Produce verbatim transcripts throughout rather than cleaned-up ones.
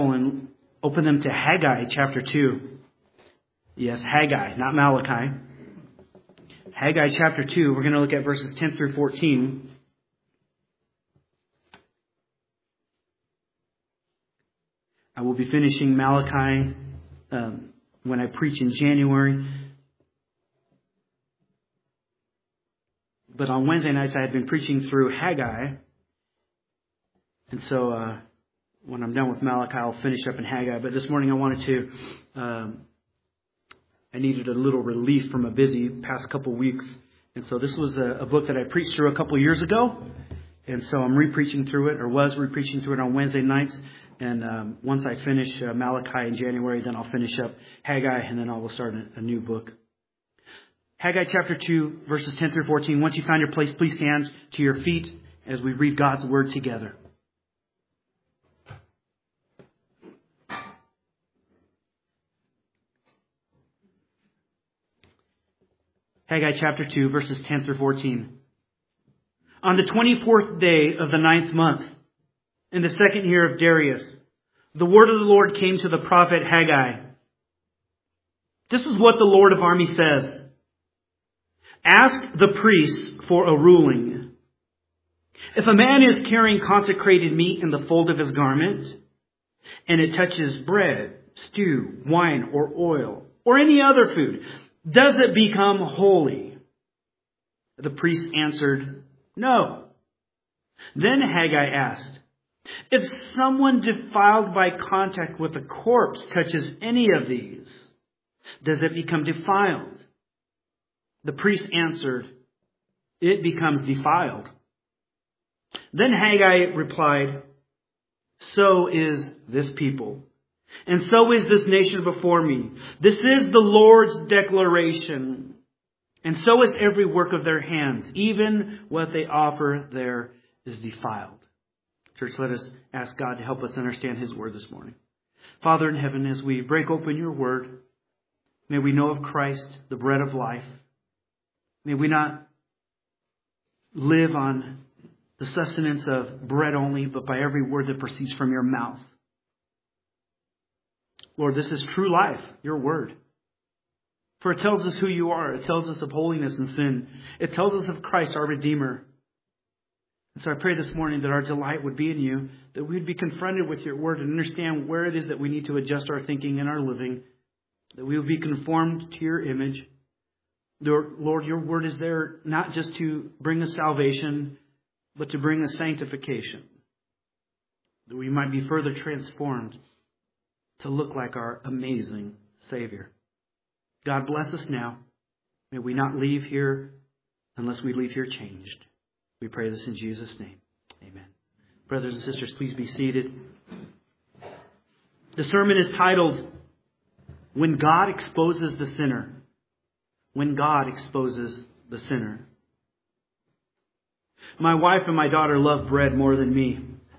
and open them to Haggai chapter two. Yes, Haggai, not Malachi. Haggai chapter two, we're going to look at verses ten through fourteen. I will be finishing Malachi um, when I preach in January. But on Wednesday nights I had been preaching through Haggai. And so uh, when I'm done with Malachi, I'll finish up in Haggai. But this morning I wanted to, um, I needed a little relief from a busy past couple weeks. And so this was a, a book that I preached through a couple years ago. And so I'm re-preaching through it, or was re-preaching through it on Wednesday nights. And um, once I finish uh, Malachi in January, then I'll finish up Haggai, and then I will start a, a new book. Haggai chapter two, verses ten through fourteen. Once you find your place, please stand to your feet as we read God's word together. Haggai chapter two, verses ten through fourteen. On the twenty-fourth day of the ninth month, in the second year of Darius, the word of the Lord came to the prophet Haggai. This is what the Lord of armies says. Ask the priests for a ruling. If a man is carrying consecrated meat in the fold of his garment, and it touches bread, stew, wine, or oil, or any other food, does it become holy? The priest answered, no. Then Haggai asked, if someone defiled by contact with a corpse touches any of these, does it become defiled? The priest answered, it becomes defiled. Then Haggai replied, so is this people, and so is this nation before me. This is the Lord's declaration, and so is every work of their hands. Even what they offer there is defiled. Church, let us ask God to help us understand His word this morning. Father in heaven, as we break open your word, may we know of Christ, the bread of life. May we not live on the sustenance of bread only, but by every word that proceeds from your mouth. Lord, this is true life, your word. For it tells us who you are. It tells us of holiness and sin. It tells us of Christ, our Redeemer. And so I pray this morning that our delight would be in you, that we'd be confronted with your word and understand where it is that we need to adjust our thinking and our living, that we will be conformed to your image. Lord, your word is there not just to bring us salvation, but to bring us sanctification, that we might be further transformed to look like our amazing Savior. God bless us now. May we not leave here unless we leave here changed. We pray this in Jesus' name. Amen. Brothers and sisters, please be seated. The sermon is titled, When God Exposes the Sinner. When God Exposes the Sinner. My wife and my daughter love bread more than me.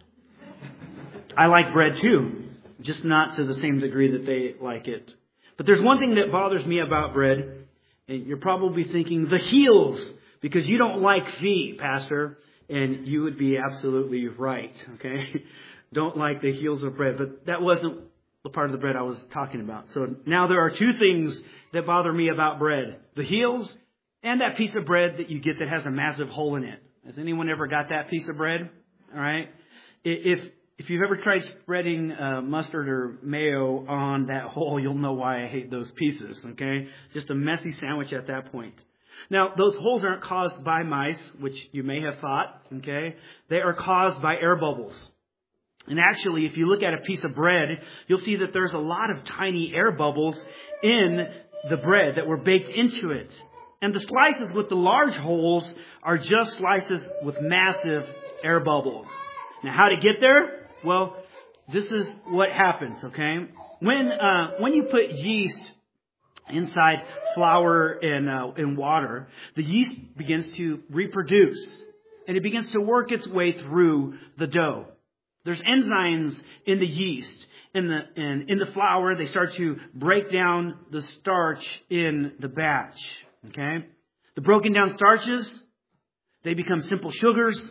I like bread too, just not to the same degree that they like it. But there's one thing that bothers me about bread, and you're probably thinking, the heels, because you don't like feet, Pastor, and you would be absolutely right, okay? Don't like the heels of bread, but that wasn't the part of the bread I was talking about. So now there are two things that bother me about bread. The heels and that piece of bread that you get that has a massive hole in it. Has anyone ever got that piece of bread? All right. If if you've ever tried spreading uh, mustard or mayo on that hole, you'll know why I hate those pieces. Okay. Just a messy sandwich at that point. Now, those holes aren't caused by mice, which you may have thought. Okay. They are caused by air bubbles. And actually, if you look at a piece of bread, you'll see that there's a lot of tiny air bubbles in the bread that were baked into it. And the slices with the large holes are just slices with massive air bubbles. Now, how to get there? Well, this is what happens, okay? When uh, when you put yeast inside flour and, uh, and water, the yeast begins to reproduce. And it begins to work its way through the dough. There's enzymes in the yeast. In the in, in the flour, they start to break down the starch in the batch. Okay? The broken down starches, they become simple sugars.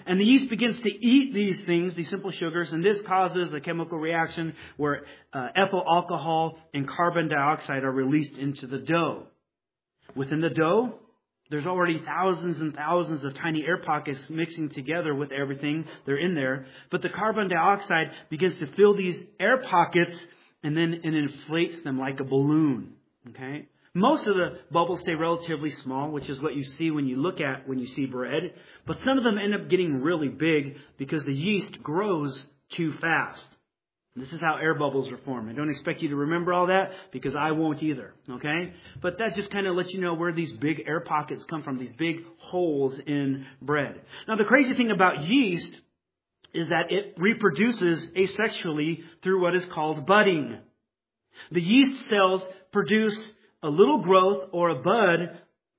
And the yeast begins to eat these things, these simple sugars, and this causes a chemical reaction where uh, ethyl alcohol and carbon dioxide are released into the dough. Within the dough, there's already thousands and thousands of tiny air pockets mixing together with everything. They're in there. But the carbon dioxide begins to fill these air pockets and then it inflates them like a balloon. Okay? Most of the bubbles stay relatively small, which is what you see when you look at when you see bread. But some of them end up getting really big because the yeast grows too fast. This is how air bubbles are formed. I don't expect you to remember all that because I won't either. Okay? But that just kind of lets you know where these big air pockets come from, these big holes in bread. Now, the crazy thing about yeast is that it reproduces asexually through what is called budding. The yeast cells produce a little growth or a bud,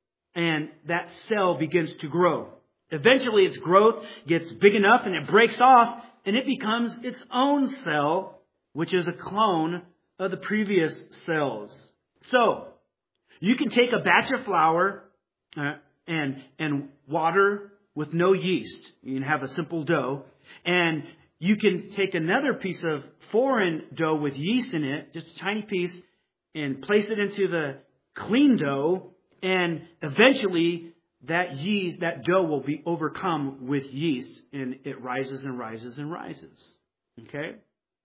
and that cell begins to grow. Eventually, its growth gets big enough and it breaks off, and it becomes its own cell, which is a clone of the previous cells. So, you can take a batch of flour uh, and and water with no yeast. You can have a simple dough. And you can take another piece of foreign dough with yeast in it, just a tiny piece, and place it into the clean dough. And eventually, that yeast, that dough will be overcome with yeast, and it rises and rises and rises. Okay?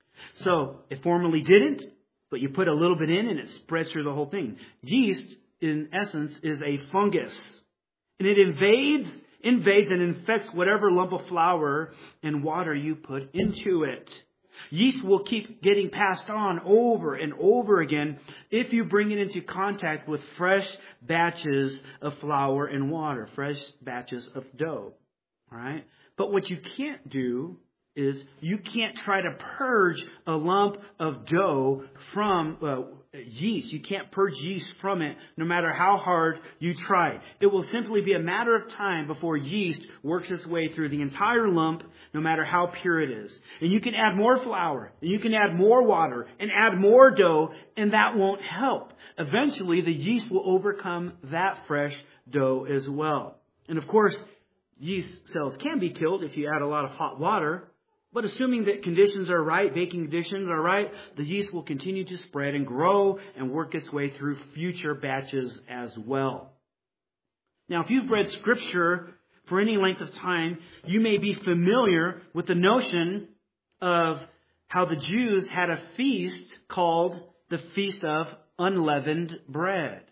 So, it formerly didn't, but you put a little bit in and it spreads through the whole thing. Yeast, in essence, is a fungus. And it invades, invades and infects whatever lump of flour and water you put into it. Yeast will keep getting passed on over and over again if you bring it into contact with fresh batches of flour and water, fresh batches of dough. All right? But what you can't do is you can't try to purge a lump of dough from uh, yeast. You can't purge yeast from it no matter how hard you try. It will simply be a matter of time before yeast works its way through the entire lump, no matter how pure it is. And you can add more flour, and you can add more water, and add more dough, and that won't help. Eventually, the yeast will overcome that fresh dough as well. And of course, yeast cells can be killed if you add a lot of hot water. But assuming that conditions are right, baking conditions are right, the yeast will continue to spread and grow and work its way through future batches as well. Now, if you've read Scripture for any length of time, you may be familiar with the notion of how the Jews had a feast called the Feast of Unleavened Bread,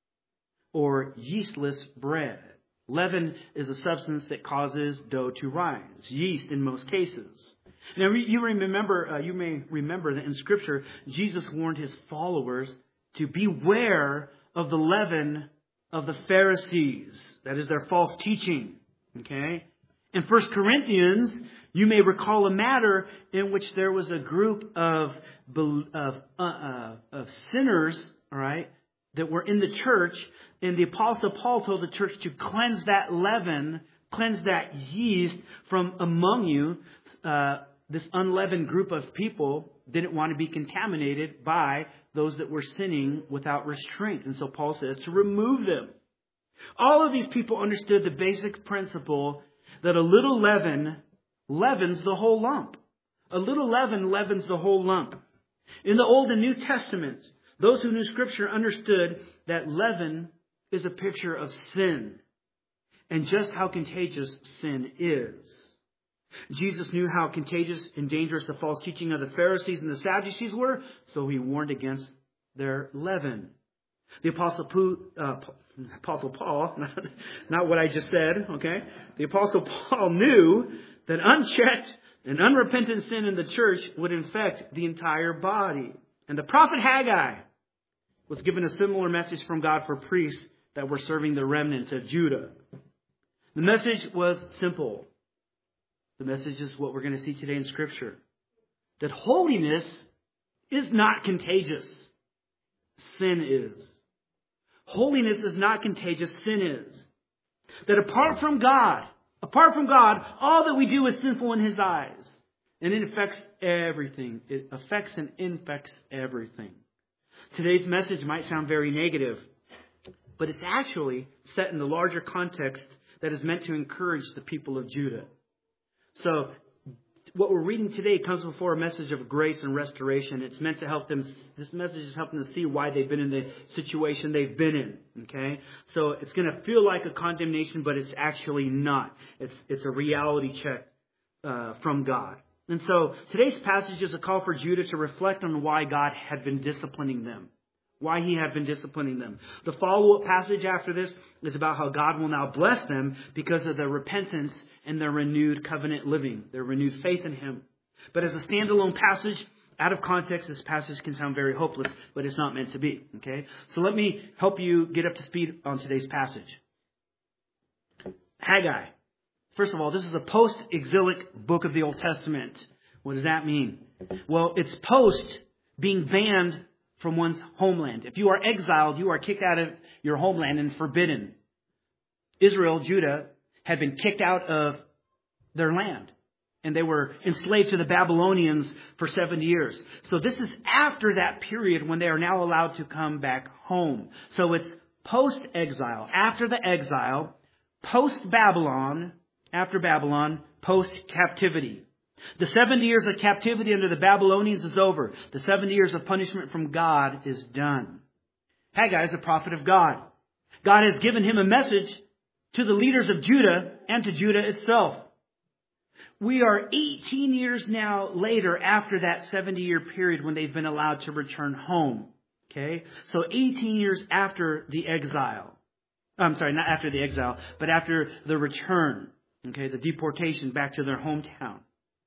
or yeastless bread. Leaven is a substance that causes dough to rise. Yeast in most cases. Now you remember, uh, you may remember that in Scripture, Jesus warned his followers to beware of the leaven of the Pharisees. That is their false teaching. Okay? In First Corinthians, you may recall a matter in which there was a group of of, uh, uh, of sinners, all right, that were in the church, and the Apostle Paul told the church to cleanse that leaven, cleanse that yeast from among you. Uh, this unleavened group of people didn't want to be contaminated by those that were sinning without restraint. And so Paul says to remove them. All of these people understood the basic principle that a little leaven leavens the whole lump. A little leaven leavens the whole lump. In the Old and New Testaments, those who knew Scripture understood that leaven is a picture of sin and just how contagious sin is. Jesus knew how contagious and dangerous the false teaching of the Pharisees and the Sadducees were, so he warned against their leaven. The Apostle, Paul, uh, Apostle Paul, not, not what I just said, okay? The Apostle Paul knew that unchecked and unrepentant sin in the church would infect the entire body. And the prophet Haggai was given a similar message from God for priests that were serving the remnant of Judah. The message was simple. The message is what we're going to see today in Scripture. That holiness is not contagious. Sin is. Holiness is not contagious. Sin is. That apart from God, apart from God, all that we do is sinful in His eyes. And it affects everything. It affects and infects everything. Today's message might sound very negative, but it's actually set in the larger context that is meant to encourage the people of Judah. So what we're reading today comes before a message of grace and restoration. It's meant to help them. This message is helping them see why they've been in the situation they've been in. Okay, so it's going to feel like a condemnation, but it's actually not. It's it's a reality check uh, from God. And so today's passage is a call for Judah to reflect on why God had been disciplining them. Why he had been disciplining them. The follow-up passage after this is about how God will now bless them because of their repentance and their renewed covenant living, their renewed faith in him. But as a standalone passage, out of context, this passage can sound very hopeless, but it's not meant to be. Okay? So let me help you get up to speed on today's passage. Haggai. First of all, this is a post-exilic book of the Old Testament. What does that mean? Well, it's post being banned from one's homeland. If you are exiled, you are kicked out of your homeland and forbidden. Israel, Judah, had been kicked out of their land. And they were enslaved to the Babylonians for seventy years. So this is after that period when they are now allowed to come back home. So it's post-exile. After the exile, post-Babylon, after Babylon, post-captivity. The seventy years of captivity under the Babylonians is over. The seventy years of punishment from God is done. Haggai is a prophet of God. God has given him a message to the leaders of Judah and to Judah itself. We are eighteen years now later after that seventy-year period when they've been allowed to return home. Okay? So eighteen years after the exile. I'm sorry, not after the exile, but after the return. Okay, the deportation back to their hometown.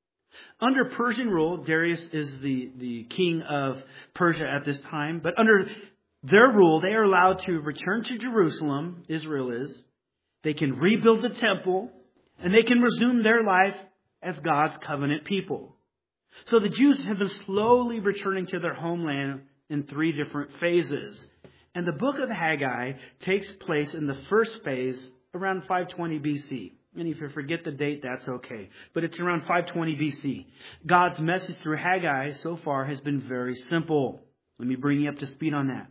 Under Persian rule, Darius is the, the king of Persia at this time. But under their rule, they are allowed to return to Jerusalem, Israel is. They can rebuild the temple, and they can resume their life as God's covenant people. So the Jews have been slowly returning to their homeland in three different phases. And the book of Haggai takes place in the first phase around five twenty B C. And if you forget the date, that's okay. But it's around five twenty B C. God's message through Haggai so far has been very simple. Let me bring you up to speed on that.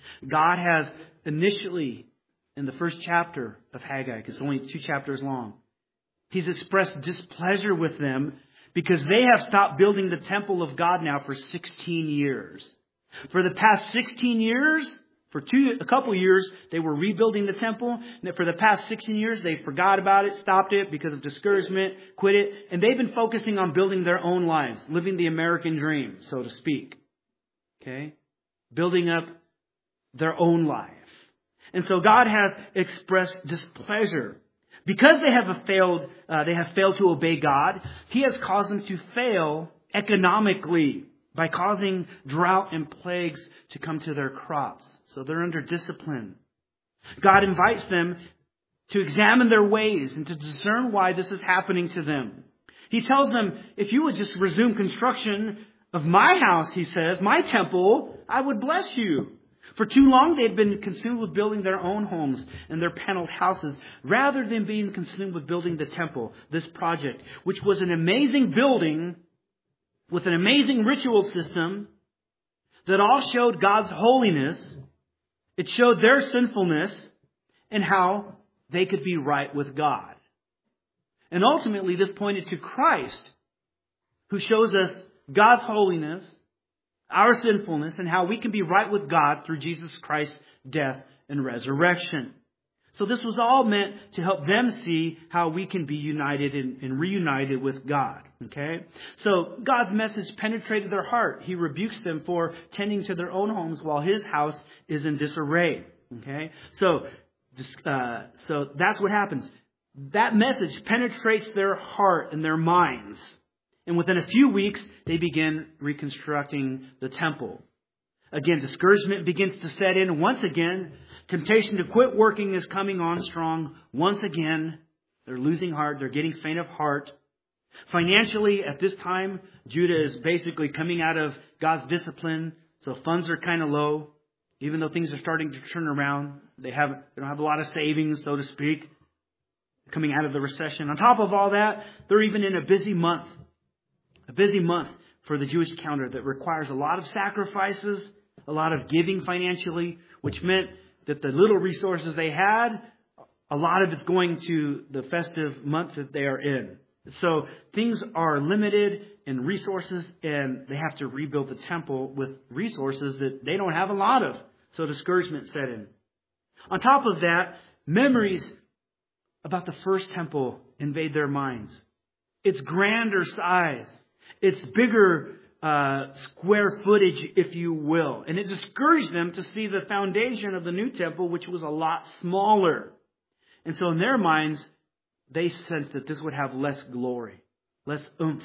God has initially, in the first chapter of Haggai, because it's only two chapters long, He's expressed displeasure with them because they have stopped building the temple of God now for sixteen years. For the past sixteen years, For two, a couple years, they were rebuilding the temple. And for the past sixteen years, they forgot about it, stopped it because of discouragement, quit it. And they've been focusing on building their own lives, living the American dream, so to speak. Okay? Building up their own life. And so God has expressed displeasure. Because they have failed, uh, they have failed to obey God, He has caused them to fail economically by causing drought and plagues to come to their crops. So they're under discipline. God invites them to examine their ways and to discern why this is happening to them. He tells them, if you would just resume construction of my house, He says, my temple, I would bless you. For too long they had been consumed with building their own homes and their paneled houses rather than being consumed with building the temple, this project, which was an amazing building with an amazing ritual system that all showed God's holiness. It showed their sinfulness and how they could be right with God. And ultimately, this pointed to Christ, who shows us God's holiness, our sinfulness, and how we can be right with God through Jesus Christ's death and resurrection. So this was all meant to help them see how we can be united and, and reunited with God. Okay? So God's message penetrated their heart. He rebukes them for tending to their own homes while His house is in disarray. Okay? So, uh, so that's what happens. That message penetrates their heart and their minds. And within a few weeks, they begin reconstructing the temple. Again, discouragement begins to set in once again. Temptation to quit working is coming on strong. Once again, they're losing heart. They're getting faint of heart. Financially, at this time, Judah is basically coming out of God's discipline. So funds are kind of low. Even though things are starting to turn around, they have they don't have a lot of savings, so to speak, coming out of the recession. On top of all that, they're even in a busy month. A busy month for the Jewish calendar that requires a lot of sacrifices, a lot of giving financially, which meant that the little resources they had, a lot of it's going to the festive month that they are in, So things are limited in resources, and they have to rebuild the temple with resources that they don't have a lot of. So discouragement set in. On top of that, memories about the first temple invade their minds. It's grander size. It's bigger uh, square footage, if you will. And it discouraged them to see the foundation of the new temple, which was a lot smaller. And so in their minds, they sensed that this would have less glory, less oomph,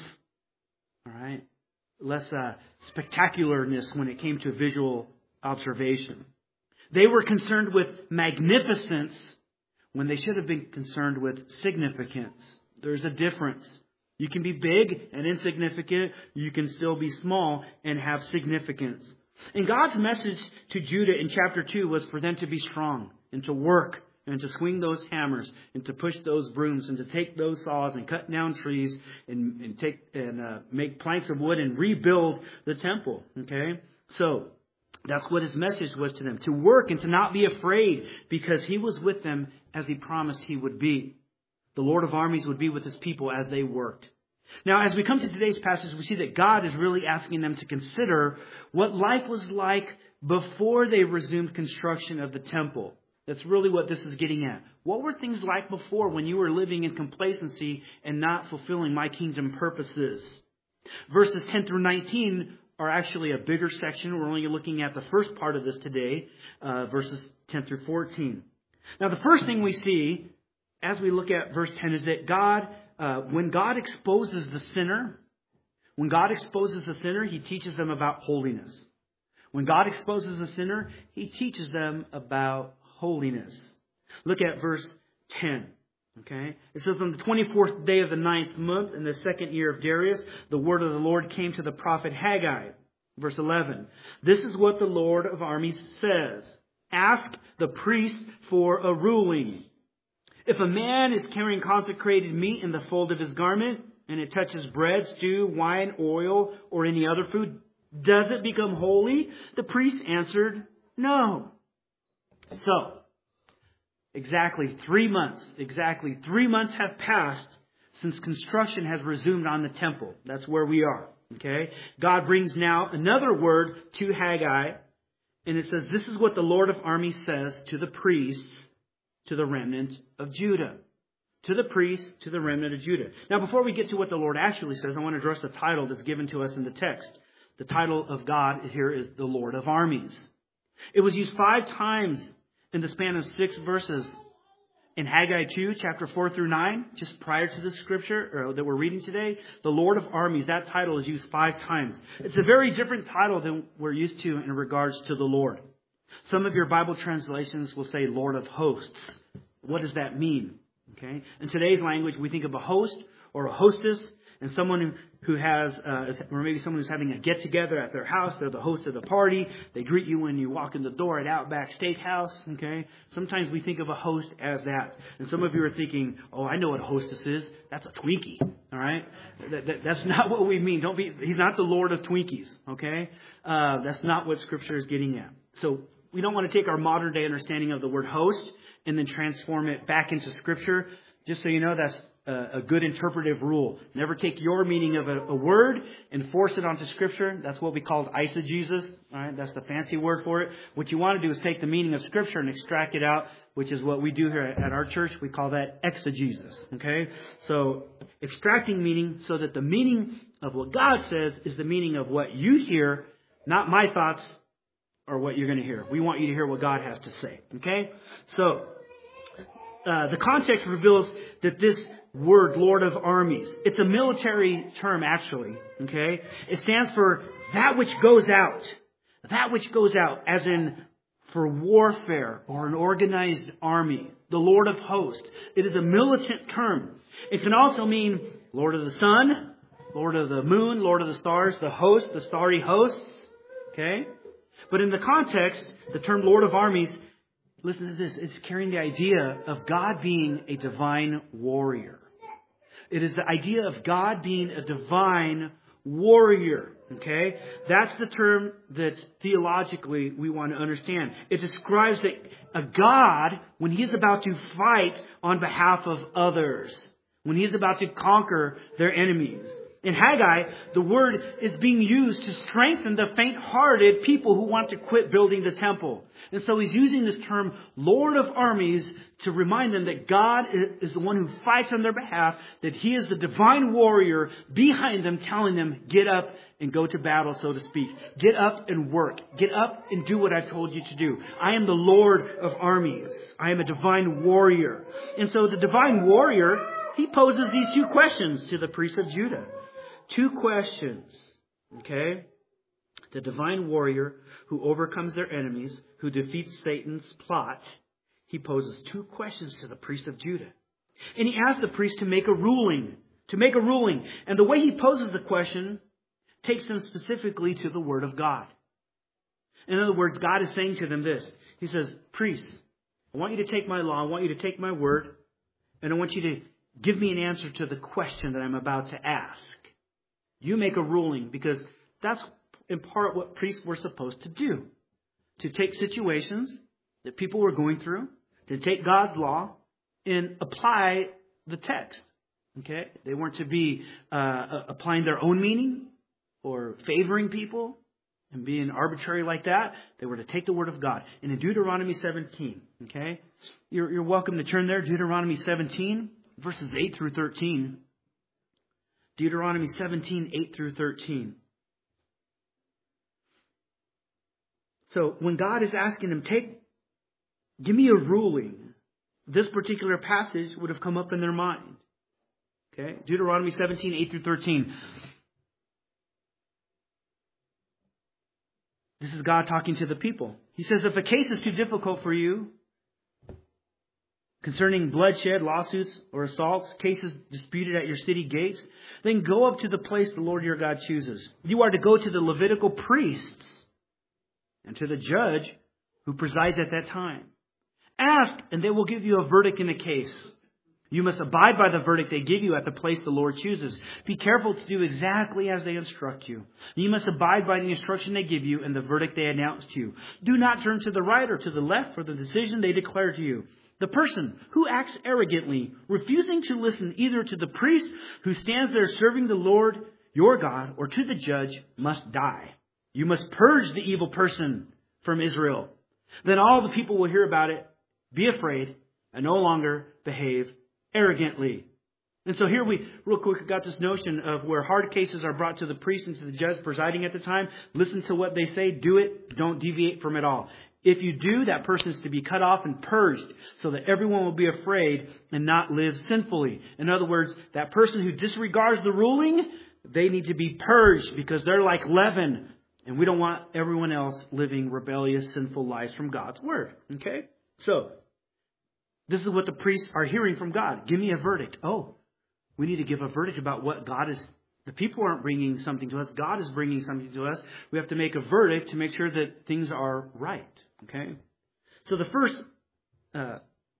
all right, less uh, spectacularness when it came to visual observation. They were concerned with magnificence when they should have been concerned with significance. There's a difference. You can be big and insignificant. You can still be small and have significance. And God's message to Judah in chapter two was for them to be strong and to work and to swing those hammers and to push those brooms and to take those saws and cut down trees and, and take and uh, make planks of wood and rebuild the temple. Okay, so that's what his message was to them, to work and to not be afraid, because he was with them as he promised he would be. The Lord of armies would be with his people as they worked. Now, as we come to today's passage, we see that God is really asking them to consider what life was like before they resumed construction of the temple. That's really what this is getting at. What were things like before, when you were living in complacency and not fulfilling my kingdom purposes? Verses ten through nineteen are actually a bigger section. We're only looking at the first part of this today, uh, verses ten through fourteen. Now, the first thing we see as we look at verse ten is that God, uh, when God exposes the sinner, when God exposes the sinner, he teaches them about holiness. When God exposes the sinner, he teaches them about holiness. Look at verse ten. Okay, it says, on the twenty-fourth day of the ninth month, in the second year of Darius, the word of the Lord came to the prophet Haggai. Verse eleven. This is what the Lord of armies says. Ask the priest for a ruling. If a man is carrying consecrated meat in the fold of his garment, and it touches bread, stew, wine, oil, or any other food, does it become holy? The priest answered, no. So, exactly three months, exactly three months have passed since construction has resumed on the temple. That's where we are. Okay? God brings now another word to Haggai, and it says, this is what the Lord of armies says to the priests, to the remnant of Judah. To the priests, to the remnant of Judah. Now, before we get to what the Lord actually says, I want to address the title that's given to us in the text. The title of God here is the Lord of armies. It was used five times in the span of six verses in Haggai two, chapter four through nine, just prior to this scripture or that we're reading today. The Lord of armies, that title is used five times. It's a very different title than we're used to in regards to the Lord. Some of your Bible translations will say Lord of hosts. What does that mean? Okay. In today's language, we think of a host or a hostess and someone who, who has, uh, or maybe someone who's having a get-together at their house. They're the host of the party. They greet you when you walk in the door at Outback Steakhouse. Okay. Sometimes we think of a host as that. And some of you are thinking, oh, I know what a hostess is. That's a Twinkie. All right. That, that, that's not what we mean. Don't be, he's not the Lord of Twinkies. Okay. Uh, that's not what Scripture is getting at. So we don't want to take our modern day understanding of the word host and then transform it back into Scripture. Just so you know, that's a good interpretive rule. Never take your meaning of a, a word and force it onto Scripture. That's what we call eisegesis. All right, that's the fancy word for it. What you want to do is take the meaning of Scripture and extract it out, which is what we do here at our church. We call that exegesis. Okay, so extracting meaning so that the meaning of what God says is the meaning of what you hear, not my thoughts or what you're going to hear. We want you to hear what God has to say. Okay, so uh, the context reveals that this word, Lord of armies, it's a military term actually, okay? It stands for that which goes out. That which goes out, as in for warfare or an organized army. The Lord of hosts. It is a militant term. It can also mean Lord of the sun, Lord of the moon, Lord of the stars, the host, the starry hosts, okay? But in the context, the term Lord of armies, listen to this, it's carrying the idea of God being a divine warrior. It is the idea of God being a divine warrior. Okay? That's the term that theologically we want to understand. It describes that a God, when He is about to fight on behalf of others, when He's about to conquer their enemies. In Haggai, the word is being used to strengthen the faint-hearted people who want to quit building the temple. And so He's using this term, Lord of Armies, to remind them that God is the one who fights on their behalf, that He is the divine warrior behind them, telling them, get up and go to battle, so to speak. Get up and work. Get up and do what I've told you to do. I am the Lord of Armies. I am a divine warrior. And so the divine warrior, he poses these two questions to the priests of Judah. Two questions, okay? The divine warrior who overcomes their enemies, who defeats Satan's plot, he poses two questions to the priests of Judah. And he asks the priest to make a ruling, to make a ruling. And the way he poses the question takes them specifically to the Word of God. In other words, God is saying to them this. He says, priests, I want you to take my law, I want you to take my word, and I want you to give me an answer to the question that I'm about to ask. You make a ruling, because that's in part what priests were supposed to do. To take situations that people were going through, to take God's law and apply the text. Okay? They weren't to be uh, applying their own meaning or favoring people and being arbitrary like that. They were to take the word of God. And in Deuteronomy seventeen, okay? You're, you're welcome to turn there. Deuteronomy seventeen, verses eight through thirteen. Deuteronomy seventeen, eight through thirteen. So when God is asking them, take, give me a ruling, this particular passage would have come up in their mind. Okay? Deuteronomy seventeen, eight through thirteen. This is God talking to the people. He says, if a case is too difficult for you, concerning bloodshed, lawsuits, or assaults, cases disputed at your city gates, then go up to the place the Lord your God chooses. You are to go to the Levitical priests and to the judge who presides at that time. Ask, and they will give you a verdict in the case. You must abide by the verdict they give you at the place the Lord chooses. Be careful to do exactly as they instruct you. You must abide by the instruction they give you and the verdict they announce to you. Do not turn to the right or to the left for the decision they declare to you. The person who acts arrogantly, refusing to listen either to the priest who stands there serving the Lord your God or to the judge, must die. You must purge the evil person from Israel. Then all the people will hear about it, be afraid, and no longer behave arrogantly. And so here we, real quick, got this notion of where hard cases are brought to the priest and to the judge presiding at the time. Listen to what they say, do it, don't deviate from it all. If you do, that person is to be cut off and purged so that everyone will be afraid and not live sinfully. In other words, that person who disregards the ruling, they need to be purged because they're like leaven. And we don't want everyone else living rebellious, sinful lives from God's word. Okay? So, this is what the priests are hearing from God. Give me a verdict. Oh, we need to give a verdict about what God is. The people aren't bringing something to us. God is bringing something to us. We have to make a verdict to make sure that things are right. Okay? So the first, uh,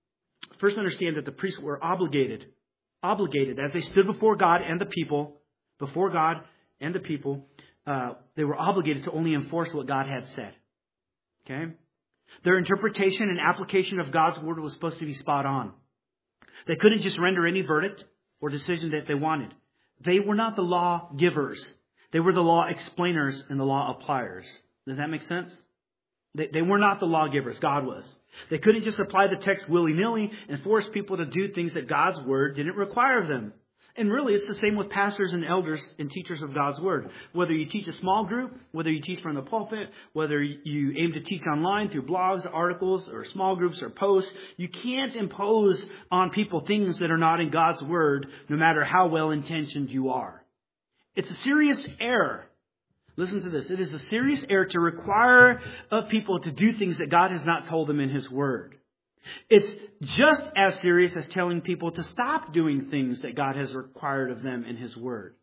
first understand that the priests were obligated, obligated as they stood before God and the people, before God and the people, uh, they were obligated to only enforce what God had said. Okay? Their interpretation and application of God's word was supposed to be spot on. They couldn't just render any verdict or decision that they wanted. They were not the law givers. They were the law explainers and the law appliers. Does that make sense? They, they were not the lawgivers. God was. They couldn't just apply the text willy-nilly and force people to do things that God's word didn't require of them. And really, it's the same with pastors and elders and teachers of God's word. Whether you teach a small group, whether you teach from the pulpit, whether you aim to teach online through blogs, articles, or small groups or posts, you can't impose on people things that are not in God's word, no matter how well-intentioned you are. It's a serious error. Listen to this. It is a serious error to require of people to do things that God has not told them in His word. It's just as serious as telling people to stop doing things that God has required of them in His word.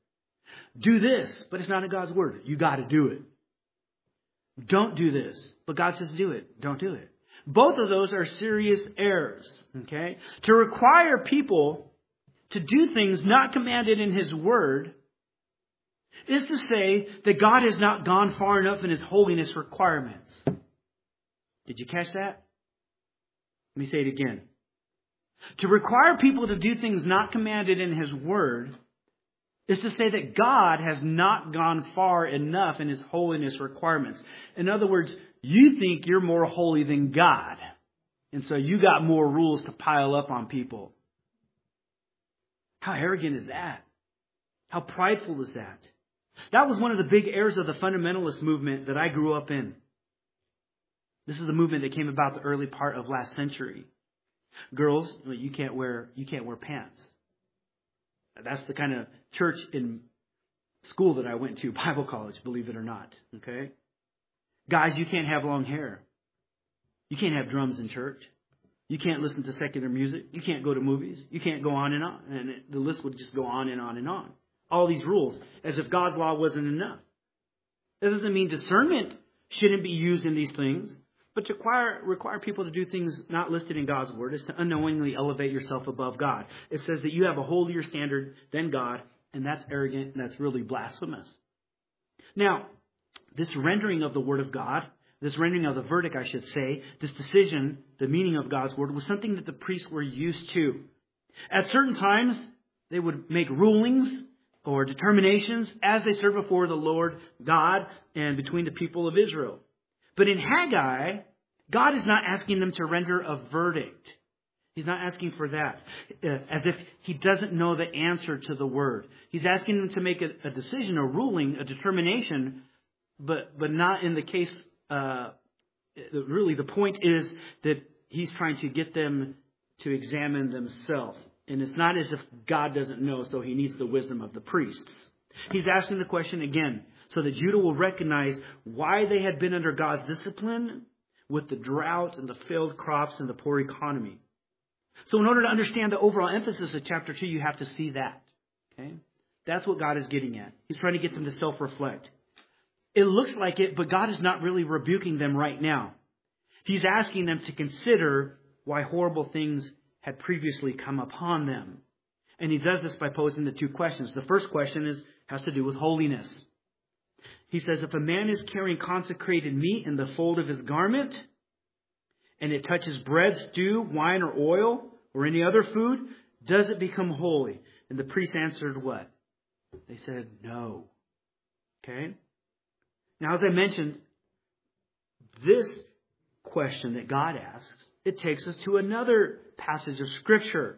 Do this, but it's not in God's word. You got to do it. Don't do this, but God says do it. Don't do it. Both of those are serious errors. Okay? To require people to do things not commanded in His word is to say that God has not gone far enough in His holiness requirements. Did you catch that? Let me say it again. To require people to do things not commanded in His Word is to say that God has not gone far enough in His holiness requirements. In other words, you think you're more holy than God. And so you got more rules to pile up on people. How arrogant is that? How prideful is that? That was one of the big errors of the fundamentalist movement that I grew up in. This is the movement that came about the early part of last century. Girls, you can't wear you can't wear pants. That's the kind of church in school that I went to, Bible college, believe it or not. Okay? Guys, you can't have long hair. You can't have drums in church. You can't listen to secular music. You can't go to movies. You can't go on and on. And it, the list would just go on and on and on. All these rules, as if God's law wasn't enough. That doesn't mean discernment shouldn't be used in these things. But to require, require people to do things not listed in God's Word is to unknowingly elevate yourself above God. It says that you have a holier standard than God, and that's arrogant, and that's really blasphemous. Now, this rendering of the Word of God, this rendering of the verdict, I should say, this decision, the meaning of God's Word, was something that the priests were used to. At certain times, they would make rulings or determinations as they served before the Lord God and between the people of Israel. But in Haggai, God is not asking them to render a verdict. He's not asking for that, as if He doesn't know the answer to the Word. He's asking them to make a, a decision, a ruling, a determination, but but not in the case. Uh, really, the point is that He's trying to get them to examine themselves. And it's not as if God doesn't know, so He needs the wisdom of the priests. He's asking the question again, so that Judah will recognize why they had been under God's discipline with the drought and the failed crops and the poor economy. So in order to understand the overall emphasis of chapter two, you have to see that. Okay? That's what God is getting at. He's trying to get them to self-reflect. It looks like it, but God is not really rebuking them right now. He's asking them to consider why horrible things had previously come upon them. And He does this by posing the two questions. The first question is has to do with holiness. He says, if a man is carrying consecrated meat in the fold of his garment, and it touches bread, stew, wine, or oil, or any other food, does it become holy? And the priest answered what? They said, no. Okay? Now, as I mentioned, this question that God asks, it takes us to another passage of Scripture.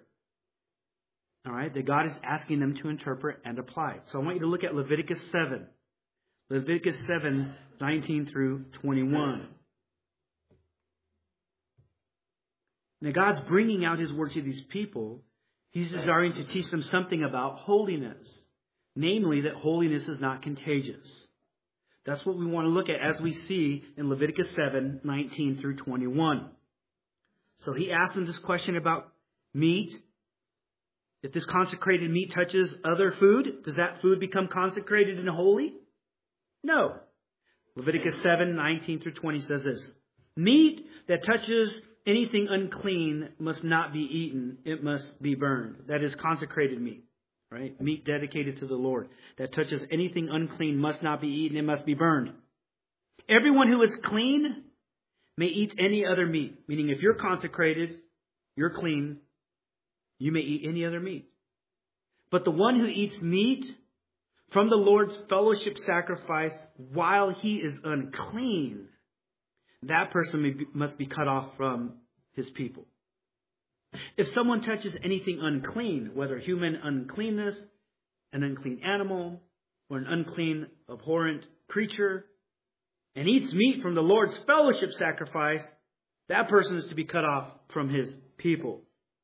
All right? That God is asking them to interpret and apply. So I want you to look at Leviticus seven. Leviticus seven, nineteen through twenty-one. Now God's bringing out His word to these people. He's desiring to teach them something about holiness. Namely, that holiness is not contagious. That's what we want to look at as we see in Leviticus seven, nineteen through twenty-one. So He asked them this question about meat. If this consecrated meat touches other food, does that food become consecrated and holy? No. Leviticus seven, nineteen through twenty says this. Meat that touches anything unclean must not be eaten. It must be burned. That is consecrated meat. Right? Meat dedicated to the Lord. That touches anything unclean must not be eaten. It must be burned. Everyone who is clean may eat any other meat. Meaning if you're consecrated, you're clean, you may eat any other meat. But the one who eats meat from the Lord's fellowship sacrifice while he is unclean, that person may be, must be cut off from his people. If someone touches anything unclean, whether human uncleanness, an unclean animal, or an unclean, abhorrent creature, and eats meat from the Lord's fellowship sacrifice, that person is to be cut off from his people.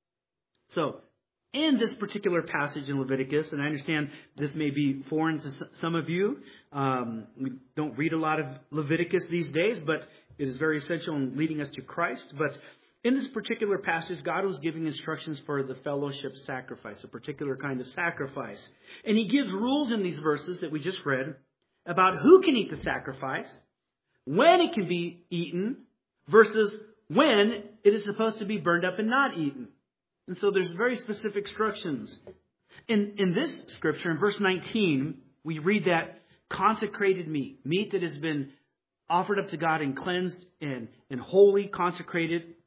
So, in this particular passage in Leviticus, and I understand this may be foreign to some of you, um, we don't read a lot of Leviticus these days, but it is very essential in leading us to Christ. But in this particular passage, God was giving instructions for the fellowship sacrifice, a particular kind of sacrifice. And He gives rules in these verses that we just read about who can eat the sacrifice, when it can be eaten, versus when it is supposed to be burned up and not eaten. And so there's very specific instructions. In, in this scripture, in verse nineteen, we read that consecrated meat, meat that has been offered up to God and cleansed and, and holy, consecrated,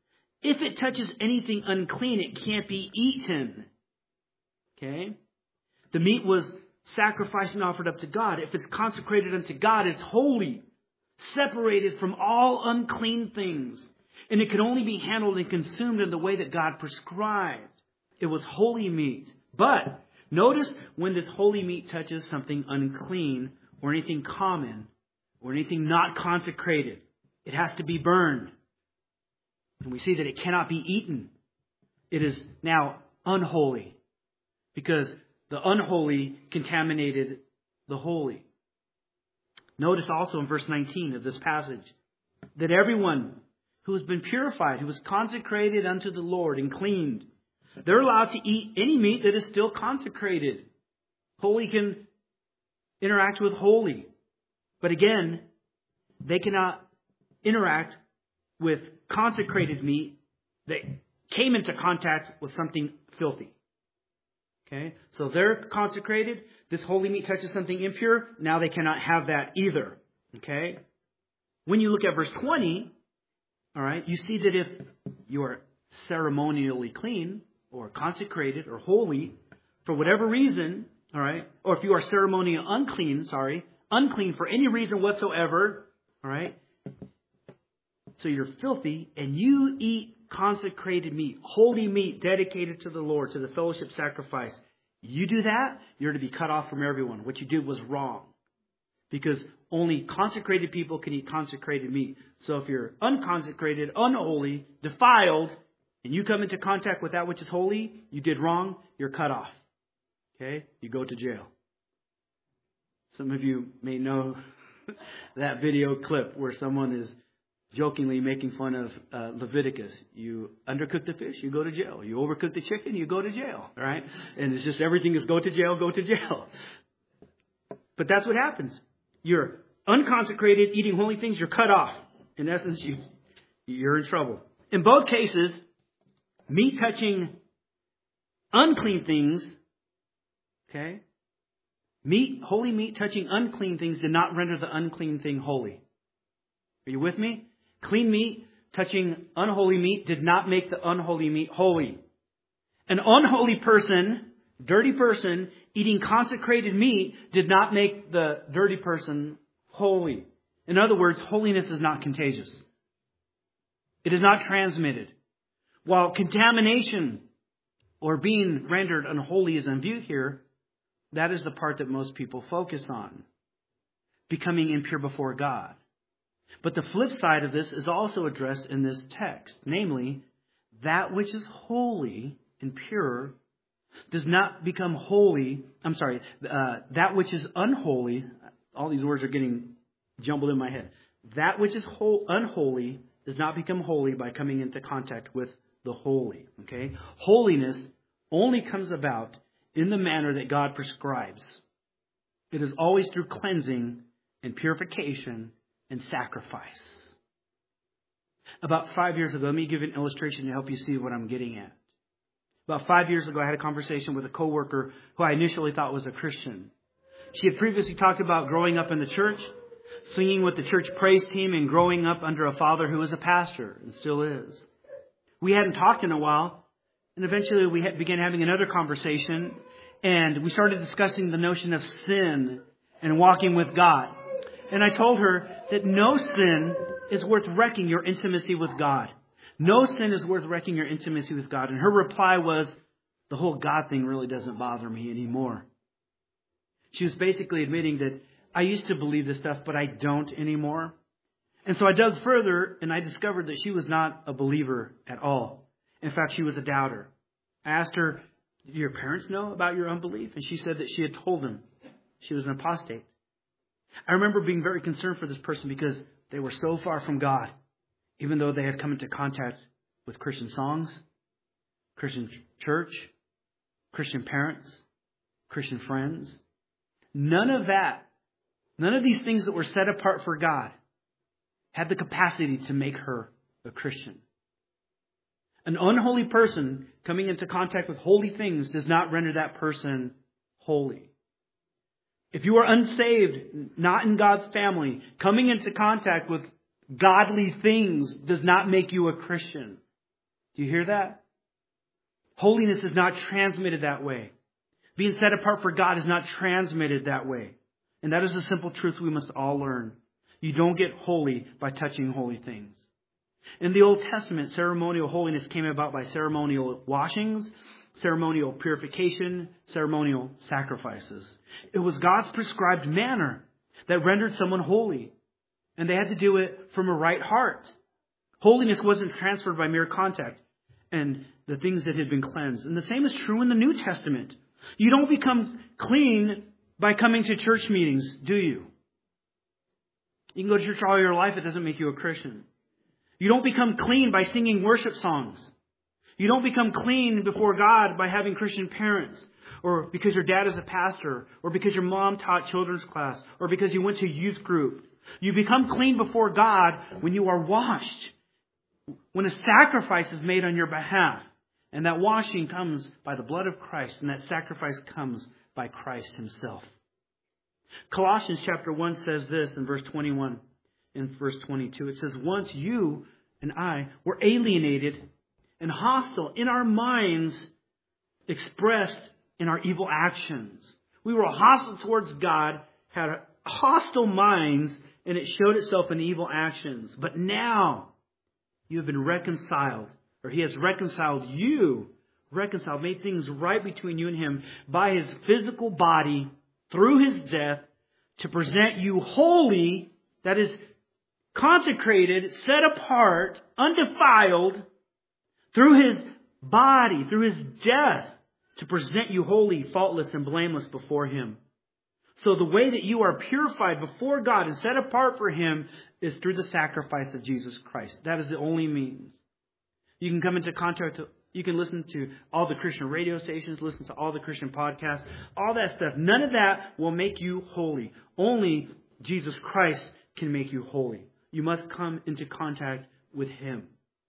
If it touches anything unclean, it can't be eaten. Okay? The meat was sacrificed and offered up to God. If it's consecrated unto God, it's holy, separated from all unclean things. And it could only be handled and consumed in the way that God prescribed. It was holy meat. But notice when this holy meat touches something unclean or anything common or anything not consecrated, it has to be burned. And we see that it cannot be eaten. It is now unholy because the unholy contaminated the holy. Notice also in verse nineteen of this passage that everyone who has been purified, who was consecrated unto the Lord and cleaned, they're allowed to eat any meat that is still consecrated. Holy can interact with holy. But again, they cannot interact with consecrated meat that came into contact with something filthy. Okay? So they're consecrated. This holy meat touches something impure. Now they cannot have that either. Okay? When you look at verse twenty, all right, you see that if you are ceremonially clean or consecrated or holy for whatever reason, all right, or if you are ceremonially unclean, sorry, unclean for any reason whatsoever, all right, so you're filthy and you eat consecrated meat, holy meat dedicated to the Lord, to the fellowship sacrifice. You do that, you're to be cut off from everyone. What you did was wrong. Because only consecrated people can eat consecrated meat. So if you're unconsecrated, unholy, defiled, and you come into contact with that which is holy, you did wrong, you're cut off. Okay? You go to jail. Some of you may know that video clip where someone is jokingly making fun of uh, Leviticus. You undercook the fish, you go to jail. You overcook the chicken, you go to jail. All right? And it's just everything is go to jail, go to jail. But that's what happens. You're unconsecrated, eating holy things, you're cut off. In essence, you, you're in trouble. In both cases, meat touching unclean things, okay? Meat, holy meat touching unclean things did not render the unclean thing holy. Are you with me? Clean meat touching unholy meat did not make the unholy meat holy. An unholy person, dirty person, eating consecrated meat did not make the dirty person holy. In other words, holiness is not contagious. It is not transmitted. While contamination or being rendered unholy is in view here, that is the part that most people focus on. Becoming impure before God. But the flip side of this is also addressed in this text. Namely, that which is holy and pure does not become holy. I'm sorry, uh, that which is unholy. All these words are getting jumbled in my head. That which is whole, unholy does not become holy by coming into contact with the holy. Okay? Holiness only comes about in the manner that God prescribes. It is always through cleansing and purification and sacrifice. About five years ago, let me give you an illustration to help you see what I'm getting at. About five years ago, I had a conversation with a coworker who I initially thought was a Christian. She had previously talked about growing up in the church, singing with the church praise team, and growing up under a father who was a pastor and still is. We hadn't talked in a while, and eventually we began having another conversation, and we started discussing the notion of sin and walking with God. And I told her that no sin is worth wrecking your intimacy with God. No sin is worth wrecking your intimacy with God. And her reply was, the whole God thing really doesn't bother me anymore. She was basically admitting that I used to believe this stuff, but I don't anymore. And so I dug further, and I discovered that she was not a believer at all. In fact, she was a doubter. I asked her, did your parents know about your unbelief? And she said that she had told them she was an apostate. I remember being very concerned for this person because they were so far from God, even though they had come into contact with Christian songs, Christian church, Christian parents, Christian friends. None of that, none of these things that were set apart for God had the capacity to make her a Christian. An unholy person coming into contact with holy things does not render that person holy. If you are unsaved, not in God's family, coming into contact with godly things does not make you a Christian. Do you hear that? Holiness is not transmitted that way. Being set apart for God is not transmitted that way. And that is a simple truth we must all learn. You don't get holy by touching holy things. In the Old Testament, ceremonial holiness came about by ceremonial washings, ceremonial purification, ceremonial sacrifices. It was God's prescribed manner that rendered someone holy. And they had to do it from a right heart. Holiness wasn't transferred by mere contact and the things that had been cleansed. And the same is true in the New Testament. You don't become clean by coming to church meetings, do you? You can go to church all your life. It doesn't make you a Christian. You don't become clean by singing worship songs. You don't become clean before God by having Christian parents, or because your dad is a pastor, or because your mom taught children's class, or because you went to youth group. You become clean before God when you are washed, when a sacrifice is made on your behalf. And that washing comes by the blood of Christ, and that sacrifice comes by Christ Himself. Colossians chapter one says this in verse twenty-one and verse twenty-two. It says, once you and I were alienated and hostile in our minds, expressed in our evil actions. We were hostile towards God, had hostile minds, and it showed itself in evil actions. But now you have been reconciled, or He has reconciled you, reconciled, made things right between you and Him by His physical body through His death to present you holy, that is consecrated, set apart, undefiled, through His body, through His death, to present you holy, faultless, and blameless before Him. So the way that you are purified before God and set apart for Him is through the sacrifice of Jesus Christ. That is the only means. You can come into contact, you can listen to all the Christian radio stations, listen to all the Christian podcasts, all that stuff. None of that will make you holy. Only Jesus Christ can make you holy. You must come into contact with Him.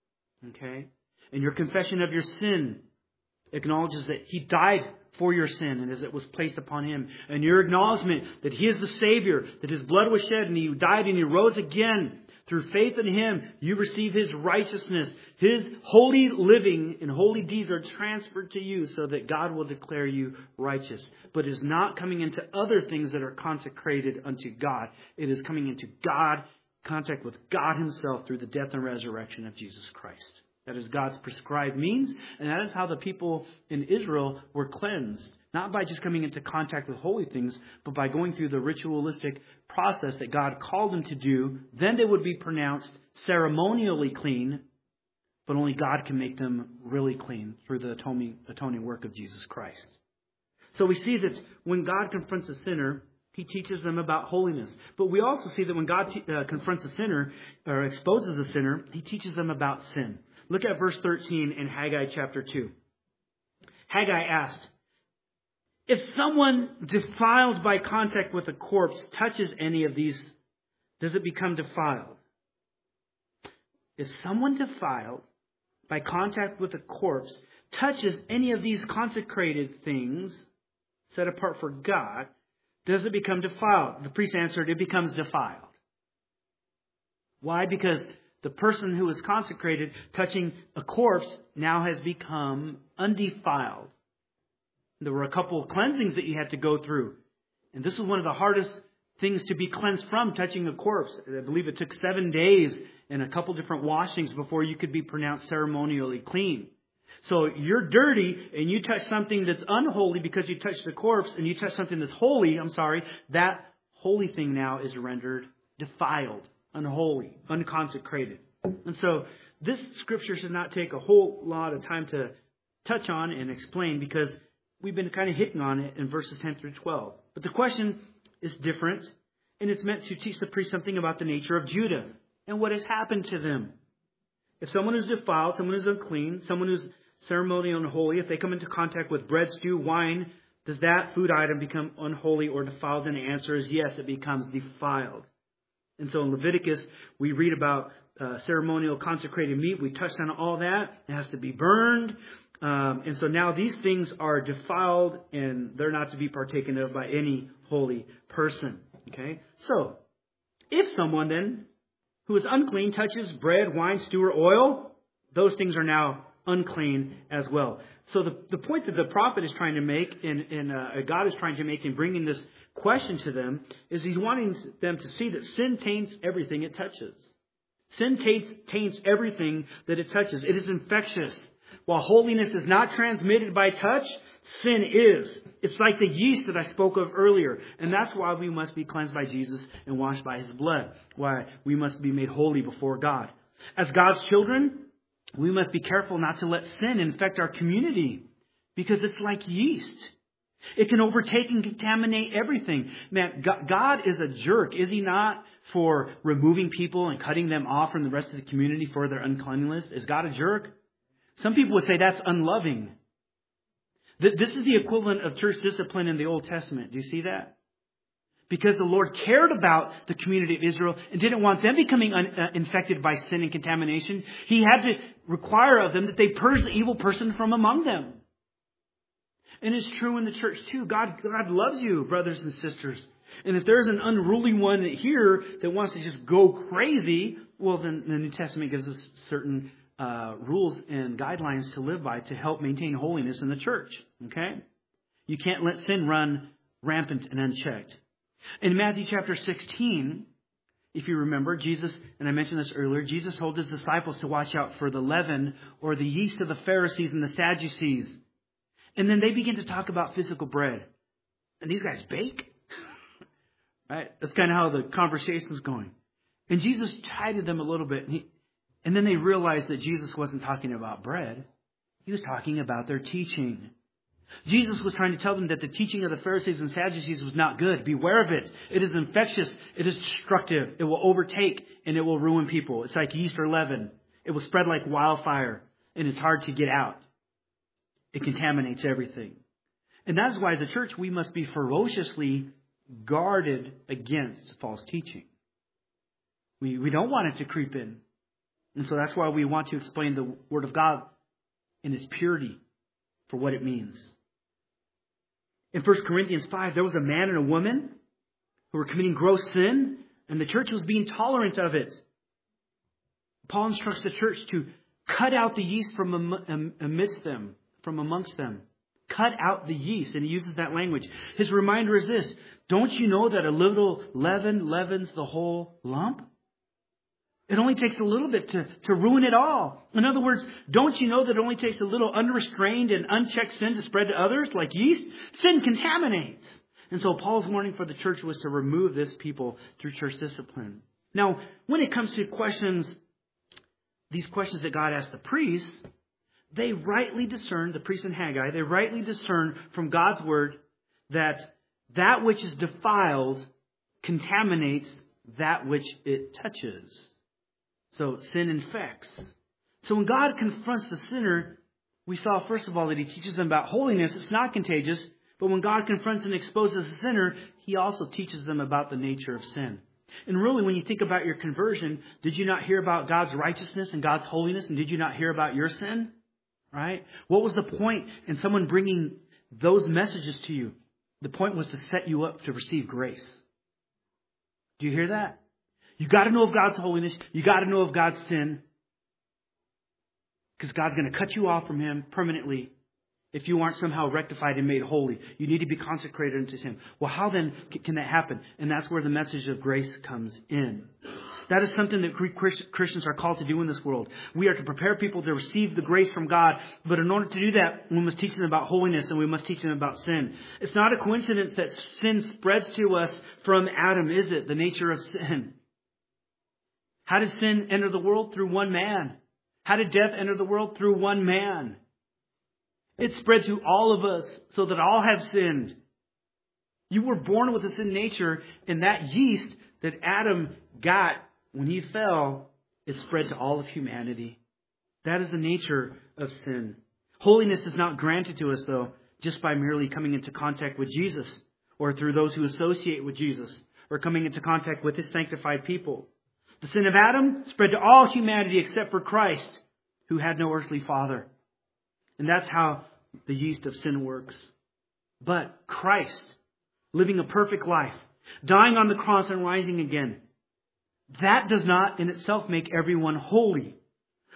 Okay? And your confession of your sin acknowledges that He died for your sin and as it was placed upon Him. And your acknowledgement that He is the Savior, that His blood was shed and He died and He rose again. Through faith in Him, you receive His righteousness. His holy living and holy deeds are transferred to you so that God will declare you righteous. But it is not coming into other things that are consecrated unto God. It is coming into God, contact with God Himself through the death and resurrection of Jesus Christ. That is God's prescribed means, and that is how the people in Israel were cleansed. Not by just coming into contact with holy things, but by going through the ritualistic process that God called them to do. Then they would be pronounced ceremonially clean, but only God can make them really clean through the atoning, atoning work of Jesus Christ. So we see that when God confronts a sinner, He teaches them about holiness. But we also see that when God te- uh, confronts a sinner or exposes a sinner, He teaches them about sin. Look at verse thirteen in Haggai chapter two. Haggai asked, if someone defiled by contact with a corpse touches any of these, does it become defiled? If someone defiled by contact with a corpse touches any of these consecrated things set apart for God, does it become defiled? The priest answered, it becomes defiled. Why? Because the person who is consecrated touching a corpse now has become undefiled. There were a couple of cleansings that you had to go through. And this is one of the hardest things to be cleansed from, touching a corpse. I believe it took seven days and a couple different washings before you could be pronounced ceremonially clean. So you're dirty and you touch something that's unholy because you touched the corpse, and you touch something that's holy, I'm sorry, that holy thing now is rendered defiled, unholy, unconsecrated. And so this scripture should not take a whole lot of time to touch on and explain, because we've been kind of hitting on it in verses ten through twelve. But the question is different, and it's meant to teach the priest something about the nature of Judah and what has happened to them. If someone is defiled, someone is unclean, someone who's ceremonial and unholy, if they come into contact with bread, stew, wine, does that food item become unholy or defiled? And the answer is yes, it becomes defiled. And so in Leviticus, we read about uh, ceremonial consecrated meat. We touched on all that. It has to be burned. Um, and so now these things are defiled, and they're not to be partaken of by any holy person. Okay? So, if someone then who is unclean touches bread, wine, stew, or oil, those things are now unclean as well. So the, the point that the prophet is trying to make and, and uh, God is trying to make in bringing this question to them is he's wanting them to see that sin taints everything it touches. Sin taints, taints everything that it touches. It is infectious. While holiness is not transmitted by touch, sin is. It's like the yeast that I spoke of earlier. And that's why we must be cleansed by Jesus and washed by His blood. Why we must be made holy before God. As God's children, we must be careful not to let sin infect our community. Because it's like yeast. It can overtake and contaminate everything. Man, God is a jerk, is He not, for removing people and cutting them off from the rest of the community for their uncleanliness? Is God a jerk? Some people would say that's unloving. This is the equivalent of church discipline in the Old Testament. Do you see that? Because the Lord cared about the community of Israel and didn't want them becoming un- uh, infected by sin and contamination. He had to require of them that they purge the evil person from among them. And it's true in the church too. God, God loves you, brothers and sisters. And if there's an unruly one here that wants to just go crazy, well, then the New Testament gives us certain uh, rules and guidelines to live by to help maintain holiness in the church. Okay? You can't let sin run rampant and unchecked. In Matthew chapter sixteen, if you remember, Jesus, and I mentioned this earlier, Jesus told His disciples to watch out for the leaven or the yeast of the Pharisees and the Sadducees. And then they begin to talk about physical bread. And these guys bake? Right? That's kind of how the conversation's going. And Jesus chided them a little bit. And, he, and then they realized that Jesus wasn't talking about bread. He was talking about their teaching. Jesus was trying to tell them that the teaching of the Pharisees and Sadducees was not good. Beware of it. It is infectious. It is destructive. It will overtake and it will ruin people. It's like yeast or leaven. It will spread like wildfire. And it's hard to get out. It contaminates everything. And that's why as a church we must be ferociously guarded against false teaching. We, we don't want it to creep in. And so that's why we want to explain the Word of God in its purity for what it means. In First Corinthians five, there was a man and a woman who were committing gross sin, and the church was being tolerant of it. Paul instructs the church to cut out the yeast from amidst them. From amongst them. Cut out the yeast. And he uses that language. His reminder is this. Don't you know that a little leaven leavens the whole lump? It only takes a little bit to, to ruin it all. In other words, don't you know that it only takes a little unrestrained and unchecked sin to spread to others like yeast? Sin contaminates. And so Paul's warning for the church was to remove this people through church discipline. Now, when it comes to questions, these questions that God asked the priests, they rightly discern, the priest and Haggai, they rightly discern from God's word that that which is defiled contaminates that which it touches. So sin infects. So when God confronts the sinner, we saw first of all that He teaches them about holiness. It's not contagious. But when God confronts and exposes the sinner, He also teaches them about the nature of sin. And really, when you think about your conversion, did you not hear about God's righteousness and God's holiness? And did you not hear about your sin? Right? What was the point in someone bringing those messages to you? The point was to set you up to receive grace. Do you hear that? You got to know of God's holiness. You got to know of God's sin. Because God's going to cut you off from Him permanently if you aren't somehow rectified and made holy. You need to be consecrated unto Him. Well, how then can that happen? And that's where the message of grace comes in. That is something that Christians are called to do in this world. We are to prepare people to receive the grace from God. But in order to do that, we must teach them about holiness and we must teach them about sin. It's not a coincidence that sin spreads to us from Adam, is it? The nature of sin. How did sin enter the world? Through one man. How did death enter the world? Through one man. It spread to all of us so that all have sinned. You were born with a sin nature, and that yeast that Adam got when he fell, it spread to all of humanity. That is the nature of sin. Holiness is not granted to us, though, just by merely coming into contact with Jesus or through those who associate with Jesus or coming into contact with His sanctified people. The sin of Adam spread to all humanity except for Christ, who had no earthly father. And that's how the yeast of sin works. But Christ, living a perfect life, dying on the cross and rising again, that does not in itself make everyone holy.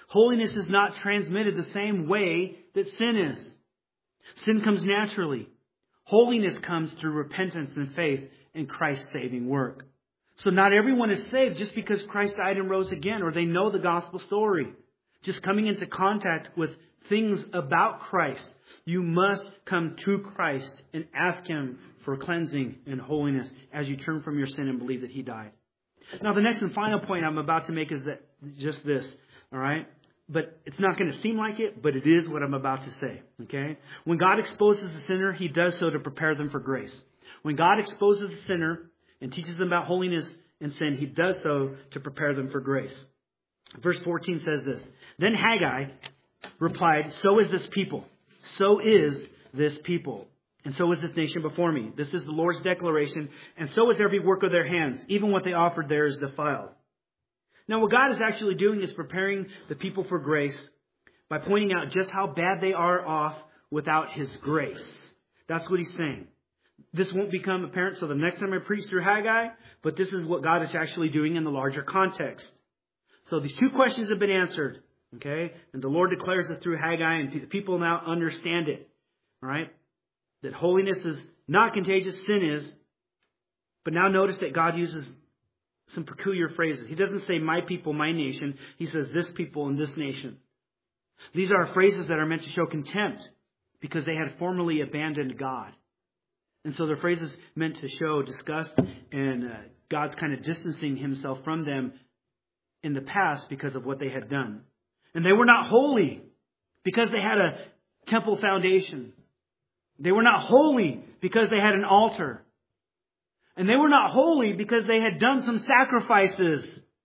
Holiness is not transmitted the same way that sin is. Sin comes naturally. Holiness comes through repentance and faith in Christ's saving work. So not everyone is saved just because Christ died and rose again, or they know the gospel story. Just coming into contact with things about Christ. You must come to Christ and ask Him for cleansing and holiness as you turn from your sin and believe that He died. Now, the next and final point I'm about to make is that just this, all right? But it's not going to seem like it, but it is what I'm about to say, okay? When God exposes the sinner, He does so to prepare them for grace. When God exposes the sinner and teaches them about holiness and sin, He does so to prepare them for grace. Verse fourteen says this, Then Haggai replied, So is this people. So is this people. And so is this nation before me. This is the Lord's declaration. And so is every work of their hands. Even what they offered there is defiled. Now, what God is actually doing is preparing the people for grace by pointing out just how bad they are off without His grace. That's what He's saying. This won't become apparent, so the next time I preach through Haggai, but this is what God is actually doing in the larger context. So these two questions have been answered, okay? And the Lord declares it through Haggai, and the people now understand it, all right? That holiness is not contagious, sin is. But now notice that God uses some peculiar phrases. He doesn't say my people, my nation. He says this people and this nation. These are phrases that are meant to show contempt because they had formerly abandoned God. And so they're phrases meant to show disgust and uh, God's kind of distancing Himself from them in the past because of what they had done. And they were not holy because they had a temple foundation. They were not holy because they had an altar. And they were not holy because they had done some sacrifices.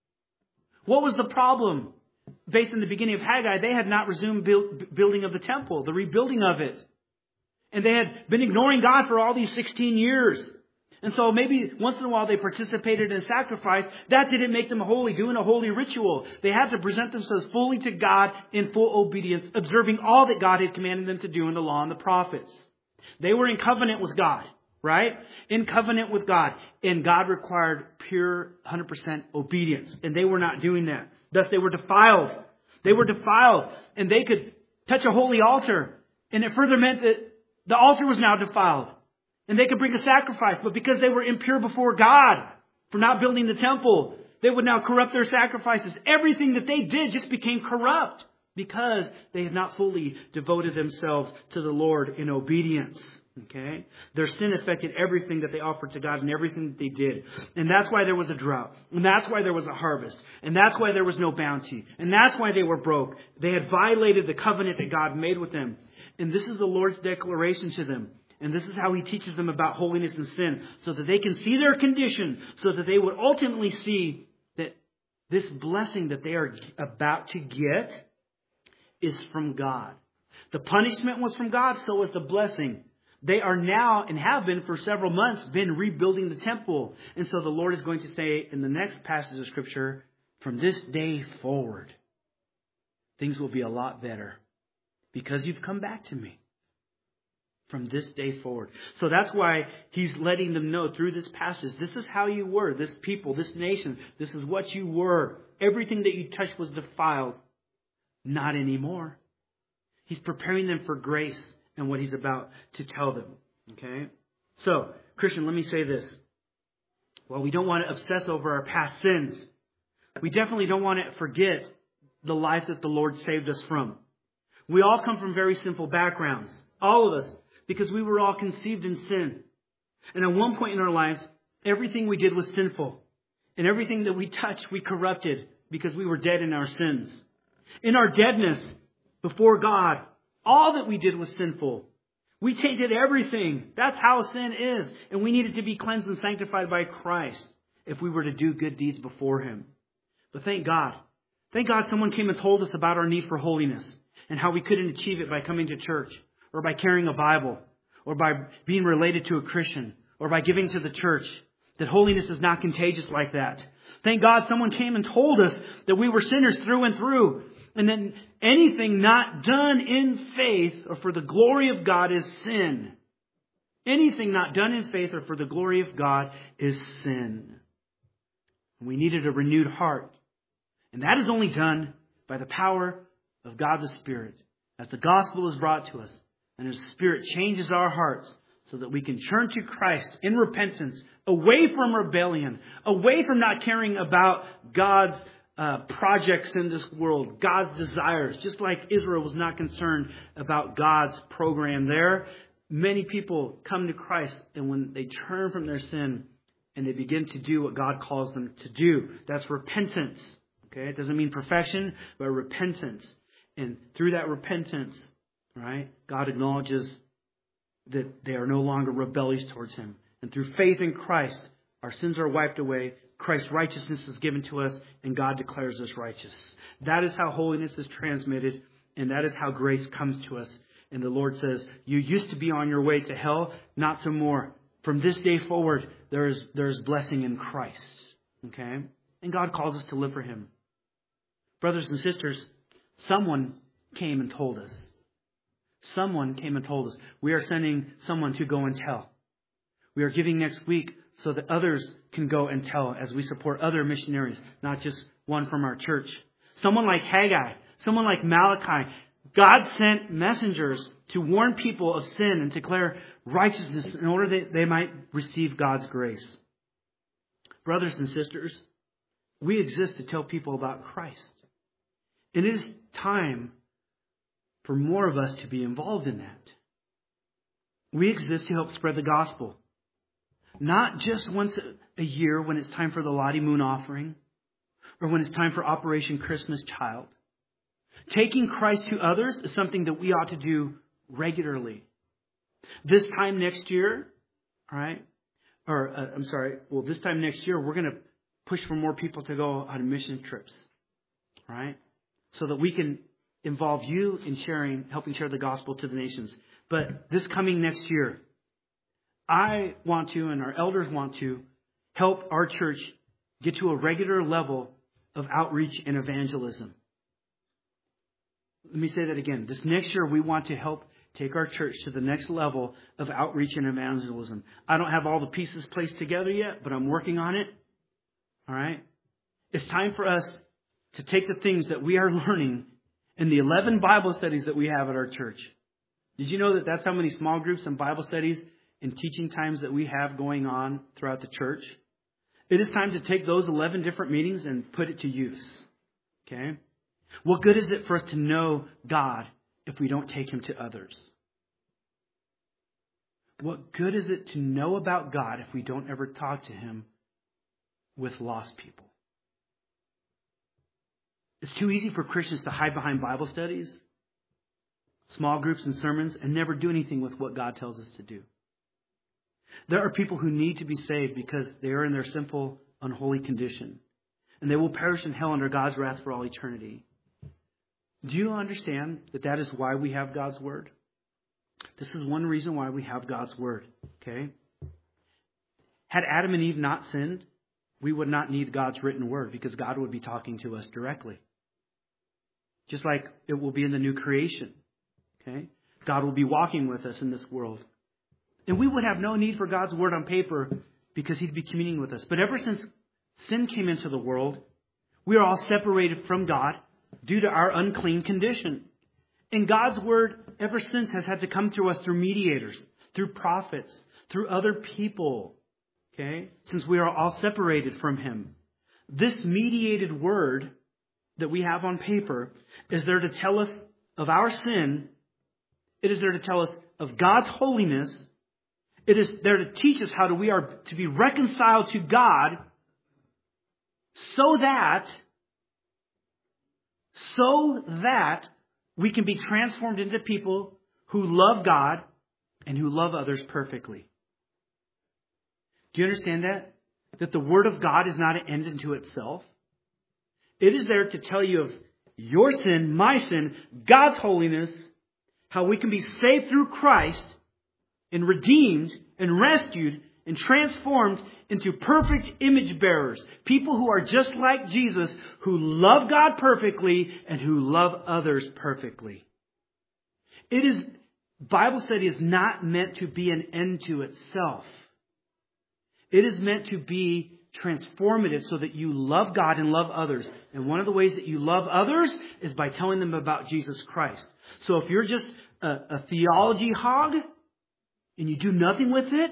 What was the problem? Based on the beginning of Haggai, they had not resumed build, building of the temple, the rebuilding of it. And they had been ignoring God for all these sixteen years. And so maybe once in a while they participated in a sacrifice. That didn't make them holy, doing a holy ritual. They had to present themselves fully to God in full obedience, observing all that God had commanded them to do in the law and the prophets. They were in covenant with God, right? In covenant with God. And God required pure one hundred percent obedience. And they were not doing that. Thus they were defiled. They were defiled. And they could touch a holy altar. And it further meant that the altar was now defiled. And they could bring a sacrifice. But because they were impure before God for not building the temple, they would now corrupt their sacrifices. Everything that they did just became corrupt because they had not fully devoted themselves to the Lord in obedience. Okay? Their sin affected everything that they offered to God and everything that they did. And that's why there was a drought. And that's why there was a harvest. And that's why there was no bounty. And that's why they were broke. They had violated the covenant that God made with them. And this is the Lord's declaration to them. And this is how He teaches them about holiness and sin, so that they can see their condition, so that they would ultimately see that this blessing that they are about to get is from God. The punishment was from God, so was the blessing. They are now, and have been for several months, been rebuilding the temple. And so the Lord is going to say in the next passage of Scripture, from this day forward, things will be a lot better because you've come back to me. From this day forward. So that's why He's letting them know through this passage, this is how you were, this people, this nation, this is what you were. Everything that you touched was defiled. Not anymore. He's preparing them for grace and what He's about to tell them. Okay? So, Christian, let me say this. While we don't want to obsess over our past sins, we definitely don't want to forget the life that the Lord saved us from. We all come from very simple backgrounds. All of us. Because we were all conceived in sin. And at one point in our lives, everything we did was sinful. And everything that we touched, we corrupted because we were dead in our sins. In our deadness before God, all that we did was sinful. We tainted everything. That's how sin is. And we needed to be cleansed and sanctified by Christ if we were to do good deeds before Him. But thank God. Thank God someone came and told us about our need for holiness and how we couldn't achieve it by coming to church, or by carrying a Bible, or by being related to a Christian, or by giving to the church. That holiness is not contagious like that. Thank God someone came and told us that we were sinners through and through. And that anything not done in faith or for the glory of God is sin. Anything not done in faith or for the glory of God is sin. We needed a renewed heart. And that is only done by the power of God the Spirit, as the gospel is brought to us, and His Spirit changes our hearts so that we can turn to Christ in repentance, away from rebellion, away from not caring about God's uh, projects in this world, God's desires. Just like Israel was not concerned about God's program there, many people come to Christ, and when they turn from their sin and they begin to do what God calls them to do, that's repentance. Okay, it doesn't mean perfection, but repentance. And through that repentance, right, God acknowledges that they are no longer rebellious towards Him. And through faith in Christ, our sins are wiped away. Christ's righteousness is given to us, and God declares us righteous. That is how holiness is transmitted, and that is how grace comes to us. And the Lord says, you used to be on your way to hell, not so more. From this day forward, there is there is blessing in Christ. Okay? And God calls us to live for Him. Brothers and sisters, someone came and told us. Someone came and told us. We are sending someone to go and tell. We are giving next week so that others can go and tell as we support other missionaries, not just one from our church. Someone like Haggai, someone like Malachi. God sent messengers to warn people of sin and declare righteousness in order that they might receive God's grace. Brothers and sisters, we exist to tell people about Christ. It is time for more of us to be involved in that. We exist to help spread the gospel. Not just once a year when it's time for the Lottie Moon offering or when it's time for Operation Christmas Child. Taking Christ to others is something that we ought to do regularly. This time next year, all right, or uh, I'm sorry, well, this time next year, we're going to push for more people to go on mission trips, all right? So that we can involve you in sharing, helping share the gospel to the nations. But this coming next year, I want to, and our elders want to, help our church get to a regular level of outreach and evangelism. Let me say that again. This next year, we want to help take our church to the next level of outreach and evangelism. I don't have all the pieces placed together yet, but I'm working on it. All right? It's time for us to take the things that we are learning in the eleven Bible studies that we have at our church. Did you know that that's how many small groups and Bible studies and teaching times that we have going on throughout the church? It is time to take those eleven different meetings and put it to use. Okay? What good is it for us to know God if we don't take Him to others? What good is it to know about God if we don't ever talk to Him with lost people? It's too easy for Christians to hide behind Bible studies, small groups and sermons, and never do anything with what God tells us to do. There are people who need to be saved because they are in their simple, unholy condition, and they will perish in hell under God's wrath for all eternity. Do you understand that that is why we have God's Word? This is one reason why we have God's Word. Okay? Had Adam and Eve not sinned, we would not need God's written Word because God would be talking to us directly. Just like it will be in the new creation. Okay? God will be walking with us in this world. And we would have no need for God's Word on paper because He'd be communing with us. But ever since sin came into the world, we are all separated from God due to our unclean condition. And God's Word ever since has had to come through us through mediators, through prophets, through other people. Okay? Since we are all separated from Him. This mediated Word that we have on paper is there to tell us of our sin. It is there to tell us of God's holiness. It is there to teach us how to, we are to be reconciled to God so that, so that we can be transformed into people who love God and who love others perfectly. Do you understand that? That the Word of God is not an end unto itself. It is there to tell you of your sin, my sin, God's holiness, how we can be saved through Christ and redeemed and rescued and transformed into perfect image bearers. People who are just like Jesus, who love God perfectly and who love others perfectly. It is, Bible study is not meant to be an end to itself. It is meant to be transformative so that you love God and love others. And one of the ways that you love others is by telling them about Jesus Christ. So if you're just a, a theology hog and you do nothing with it,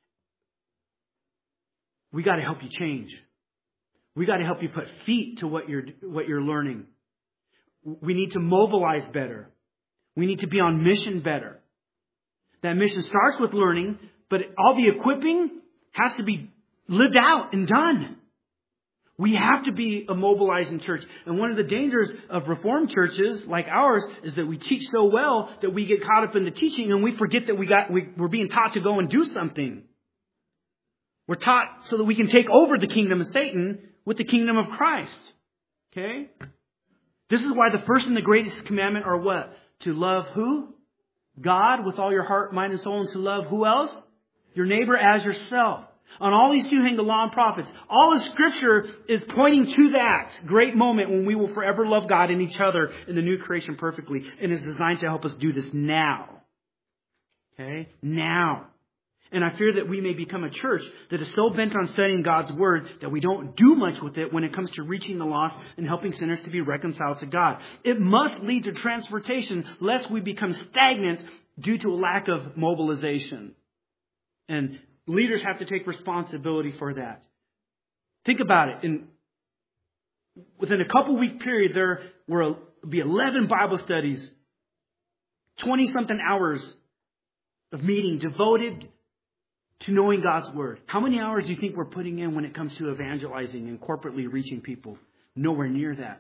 we got to help you change. We got to help you put feet to what you're what you're learning. We need to mobilize better. We need to be on mission better. That mission starts with learning, but all the equipping has to be lived out and done. We have to be a mobilizing church. And one of the dangers of Reformed churches like ours is that we teach so well that we get caught up in the teaching and we forget that we got, we, we're being taught to go and do something. We're taught so that we can take over the kingdom of Satan with the kingdom of Christ. Okay? This is why the first and the greatest commandment are what? To love who? God with all your heart, mind, and soul, and to love who else? Your neighbor as yourself. On all these two hang the law and prophets. All of Scripture is pointing to that great moment when we will forever love God and each other in the new creation perfectly. And is designed to help us do this now. Okay? Now. And I fear that we may become a church that is so bent on studying God's Word that we don't do much with it when it comes to reaching the lost and helping sinners to be reconciled to God. It must lead to transportation lest we become stagnant due to a lack of mobilization. And leaders have to take responsibility for that. Think about it. In, within a couple week period, there will be eleven Bible studies, twenty-something hours of meeting devoted to knowing God's Word. How many hours do you think we're putting in when it comes to evangelizing and corporately reaching people? Nowhere near that.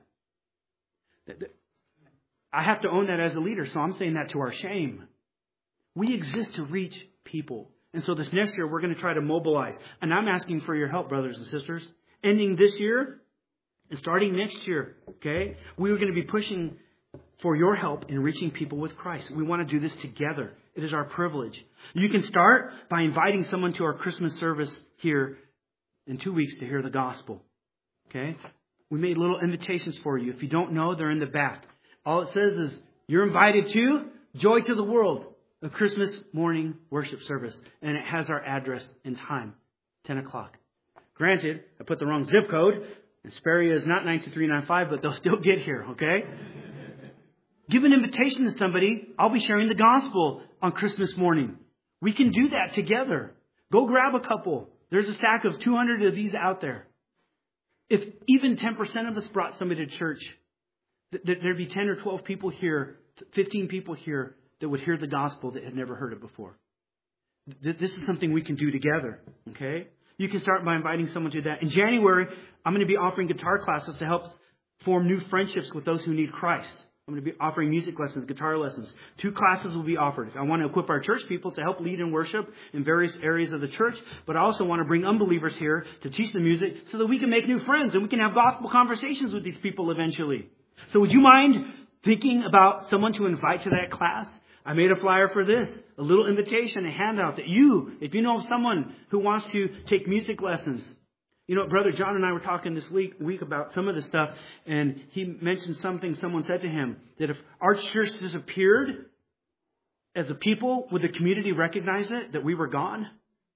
I have to own that as a leader, so I'm saying that to our shame. We exist to reach people. And so this next year, we're going to try to mobilize. And I'm asking for your help, brothers and sisters. Ending this year and starting next year, okay? We're going to be pushing for your help in reaching people with Christ. We want to do this together. It is our privilege. You can start by inviting someone to our Christmas service here in two weeks to hear the gospel. Okay? We made little invitations for you. If you don't know, they're in the back. All it says is, you're invited to Joy to the World, a Christmas morning worship service. And it has our address and time, ten o'clock. Granted, I put the wrong zip code. Hesperia is not nine two three nine five, but they'll still get here, okay? Give an invitation to somebody. I'll be sharing the gospel on Christmas morning. We can do that together. Go grab a couple. There's a stack of two hundred of these out there. If even ten percent of us brought somebody to church, th- there'd be ten or twelve people here, fifteen people here that would hear the gospel that had never heard it before. Th- this is something we can do together. Okay? You can start by inviting someone to that. In January, I'm going to be offering guitar classes to help form new friendships with those who need Christ. I'm going to be offering music lessons, guitar lessons. Two classes will be offered. I want to equip our church people to help lead in worship in various areas of the church. But I also want to bring unbelievers here to teach the music so that we can make new friends and we can have gospel conversations with these people eventually. So would you mind thinking about someone to invite to that class? I made a flyer for this, a little invitation, a handout that you, if you know of someone who wants to take music lessons. You know, Brother John and I were talking this week, week about some of this stuff, and he mentioned something someone said to him, that if our church disappeared as a people, would the community recognize it, that we were gone?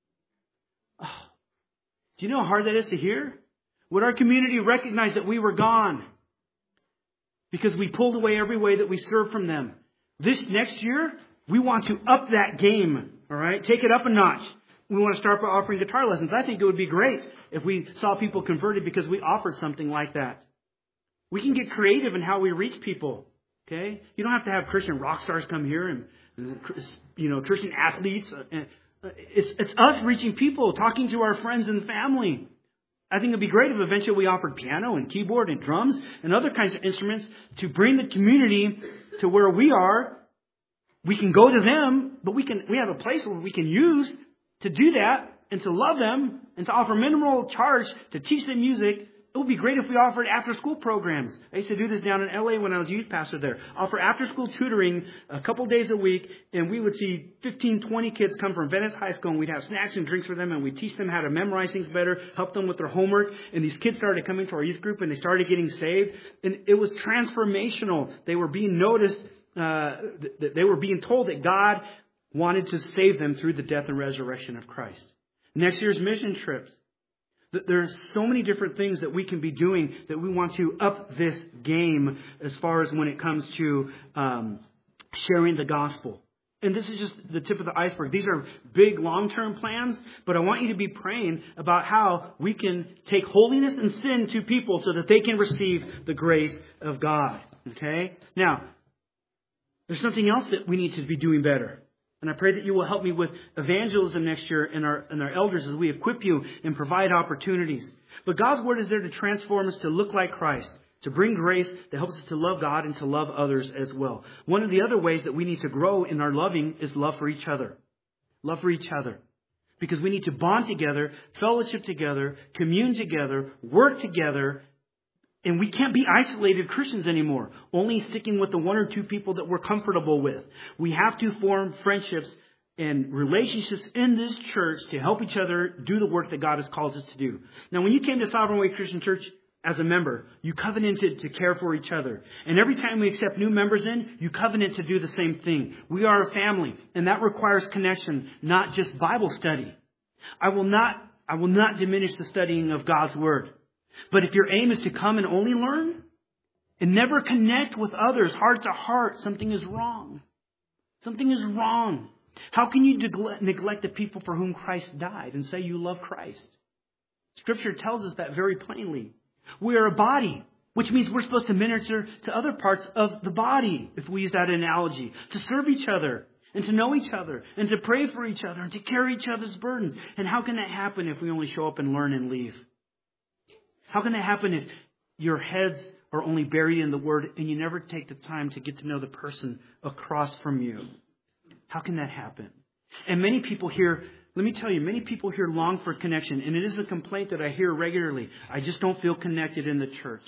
Oh, do you know how hard that is to hear? Would our community recognize that we were gone? Because we pulled away every way that we served from them. This next year, we want to up that game, all right? Take it up a notch. We want to start by offering guitar lessons. I think it would be great if we saw people converted because we offered something like that. We can get creative in how we reach people. Okay? You don't have to have Christian rock stars come here and, you know, Christian athletes. It's, it's us reaching people, talking to our friends and family. I think it'd be great if eventually we offered piano and keyboard and drums and other kinds of instruments to bring the community to where we are. We can go to them, but we can we have a place where we can use to do that and to love them and to offer minimal charge to teach them music. It would be great if we offered after-school programs. I used to do this down in L A when I was youth pastor there. Offer after-school tutoring a couple days a week, and we would see fifteen, twenty kids come from Venice High School, and we'd have snacks and drinks for them, and we'd teach them how to memorize things better, help them with their homework. And these kids started coming to our youth group, and they started getting saved. And it was transformational. They were being noticed. Uh, th- they were being told that God wanted to save them through the death and resurrection of Christ. Next year's mission trips. There's so many different things that we can be doing that we want to up this game as far as when it comes to um, sharing the gospel. And this is just the tip of the iceberg. These are big long-term plans, but I want you to be praying about how we can take holiness and sin to people so that they can receive the grace of God. Okay? Now, there's something else that we need to be doing better. And I pray that you will help me with evangelism next year and our, and our elders as we equip you and provide opportunities. But God's Word is there to transform us to look like Christ, to bring grace that helps us to love God and to love others as well. One of the other ways that we need to grow in our loving is love for each other. Love for each other. Because we need to bond together, fellowship together, commune together, work together. And we can't be isolated Christians anymore, only sticking with the one or two people that we're comfortable with. We have to form friendships and relationships in this church to help each other do the work that God has called us to do. Now, when you came to Sovereign Way Christian Church as a member, you covenanted to care for each other. And every time we accept new members in, you covenant to do the same thing. We are a family, and that requires connection, not just Bible study. I will not, I will not diminish the studying of God's Word. But if your aim is to come and only learn and never connect with others heart to heart, something is wrong. Something is wrong. How can you neglect the people for whom Christ died and say you love Christ? Scripture tells us that very plainly. We are a body, which means we're supposed to minister to other parts of the body, if we use that analogy, to serve each other and to know each other and to pray for each other and to carry each other's burdens. And how can that happen if we only show up and learn and leave? How can that happen if your heads are only buried in the Word and you never take the time to get to know the person across from you? How can that happen? And many people here, let me tell you, many people here long for connection. And it is a complaint that I hear regularly. I just don't feel connected in the church.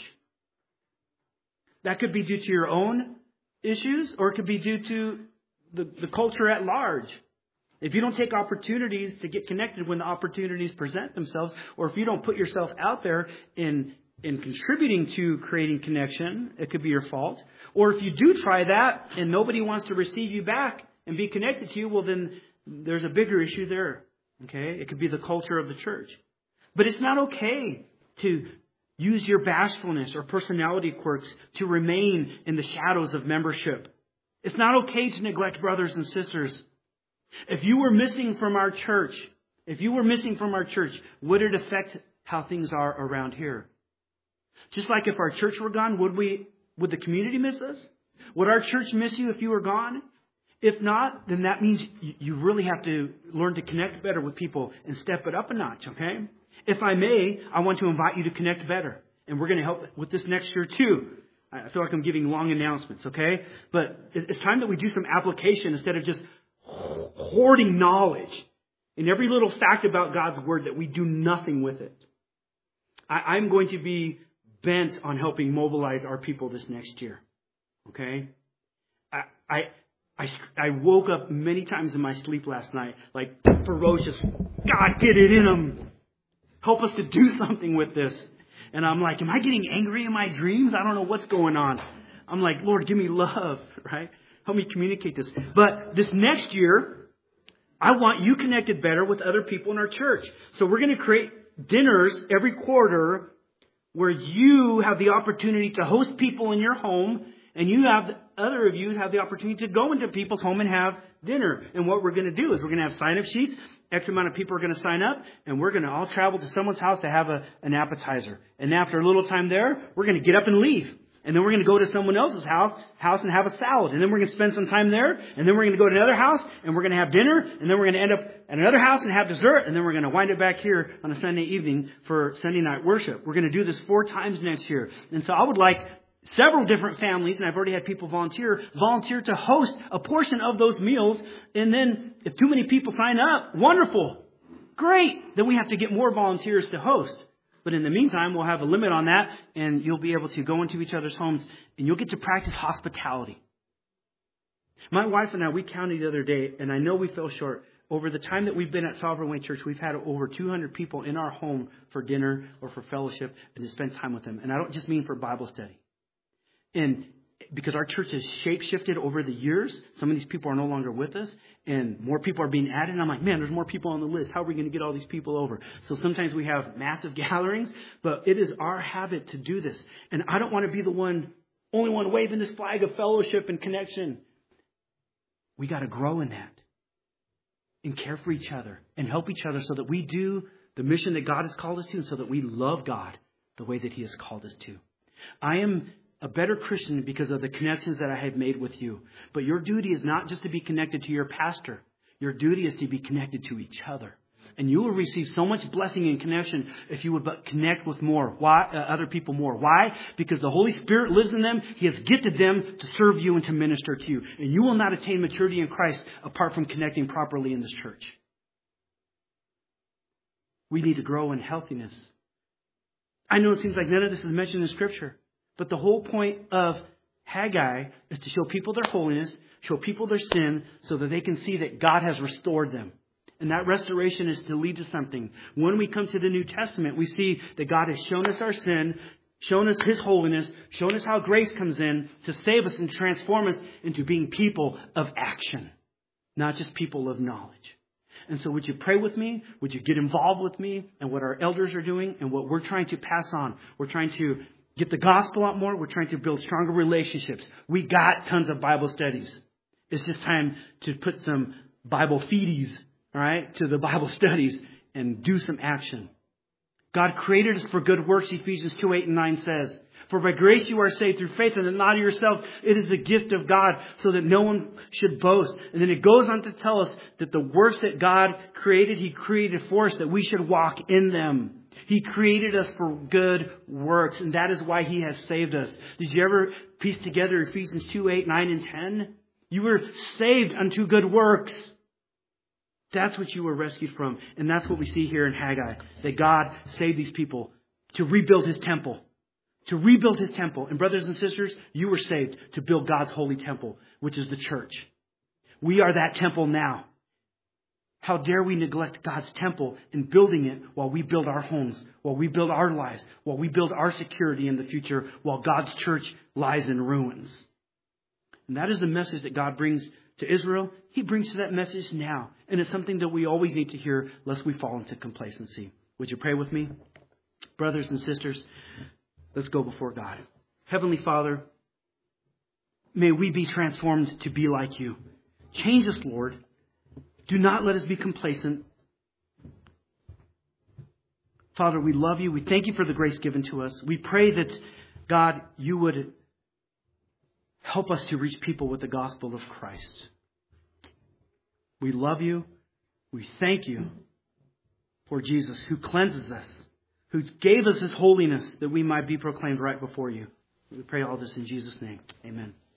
That could be due to your own issues, or it could be due to the, the culture at large. If you don't take opportunities to get connected when the opportunities present themselves, or if you don't put yourself out there in, in contributing to creating connection, it could be your fault. Or if you do try that and nobody wants to receive you back and be connected to you, well, then there's a bigger issue there. Okay? It could be the culture of the church. But it's not okay to use your bashfulness or personality quirks to remain in the shadows of membership. It's not okay to neglect brothers and sisters. If you were missing from our church, if you were missing from our church, would it affect how things are around here? Just like if our church were gone, would we, would the community miss us? Would our church miss you if you were gone? If not, then that means you really have to learn to connect better with people and step it up a notch, okay? If I may, I want to invite you to connect better. And we're going to help with this next year too. I feel like I'm giving long announcements, okay? But it's time that we do some application instead of just hoarding knowledge in every little fact about God's Word that we do nothing with it. I, I'm going to be bent on helping mobilize our people this next year. Okay? I, I I I woke up many times in my sleep last night, like ferocious, God, get it in them. Help us to do something with this. And I'm like, am I getting angry in my dreams? I don't know what's going on. I'm like, Lord, give me love, right? Help me communicate this. But this next year, I want you connected better with other people in our church. So we're going to create dinners every quarter where you have the opportunity to host people in your home, and you have, other of you have the opportunity to go into people's home and have dinner. And what we're going to do is we're going to have sign-up sheets. X amount of people are going to sign up, and we're going to all travel to someone's house to have a, an appetizer. And after a little time there, we're going to get up and leave. And then we're going to go to someone else's house, house and have a salad. And then we're going to spend some time there. And then we're going to go to another house and we're going to have dinner. And then we're going to end up at another house and have dessert. And then we're going to wind it back here on a Sunday evening for Sunday night worship. We're going to do this four times next year. And so I would like several different families, and I've already had people volunteer, volunteer to host a portion of those meals. And then if too many people sign up, wonderful. Great. Then we have to get more volunteers to host. But in the meantime, we'll have a limit on that, and you'll be able to go into each other's homes, and you'll get to practice hospitality. My wife and I, we counted the other day, and I know we fell short. Over the time that we've been at Sovereign Way Church, we've had over two hundred people in our home for dinner or for fellowship and to spend time with them. And I don't just mean for Bible study. And because our church has shape-shifted over the years. Some of these people are no longer with us, and more people are being added. And I'm like, man, there's more people on the list. How are we going to get all these people over? So sometimes we have massive gatherings, but it is our habit to do this. And I don't want to be the one, only one waving this flag of fellowship and connection. We got to grow in that and care for each other and help each other so that we do the mission that God has called us to, and so that we love God the way that He has called us to. I am a better Christian because of the connections that I have made with you. But your duty is not just to be connected to your pastor. Your duty is to be connected to each other. And you will receive so much blessing and connection if you would but connect with more, why, uh, other people more. Why? Because the Holy Spirit lives in them. He has gifted them to serve you and to minister to you. And you will not attain maturity in Christ apart from connecting properly in this church. We need to grow in healthiness. I know it seems like none of this is mentioned in Scripture. But the whole point of Haggai is to show people their holiness, show people their sin, so that they can see that God has restored them. And that restoration is to lead to something. When we come to the New Testament, we see that God has shown us our sin, shown us His holiness, shown us how grace comes in to save us and transform us into being people of action, not just people of knowledge. And so would you pray with me? Would you get involved with me and what our elders are doing and what we're trying to pass on? We're trying to get the gospel out more. We're trying to build stronger relationships. We got tons of Bible studies. It's just time to put some Bible feedies, all right, to the Bible studies and do some action. God created us for good works, Ephesians two, eight and nine says. For by grace you are saved through faith, and that not of yourself. It is a gift of God, so that no one should boast. And then it goes on to tell us that the works that God created, He created for us, that we should walk in them. He created us for good works, and that is why He has saved us. Did you ever piece together Ephesians two, eight, nine, and ten? You were saved unto good works. That's what you were rescued from. And that's what we see here in Haggai. That God saved these people to rebuild His temple. To rebuild His temple. And brothers and sisters, you were saved to build God's holy temple, which is the church. We are that temple now. How dare we neglect God's temple in building it while we build our homes, while we build our lives, while we build our security in the future, while God's church lies in ruins. And that is the message that God brings to Israel. He brings to that message now. And it's something that we always need to hear lest we fall into complacency. Would you pray with me? Brothers and sisters, let's go before God. Heavenly Father, may we be transformed to be like You. Change us, Lord. Do not let us be complacent. Father, we love You. We thank You for the grace given to us. We pray that, God, You would help us to reach people with the gospel of Christ. We love You. We thank You for Jesus, who cleanses us, who gave us His holiness that we might be proclaimed right before You. We pray all this in Jesus' name. Amen.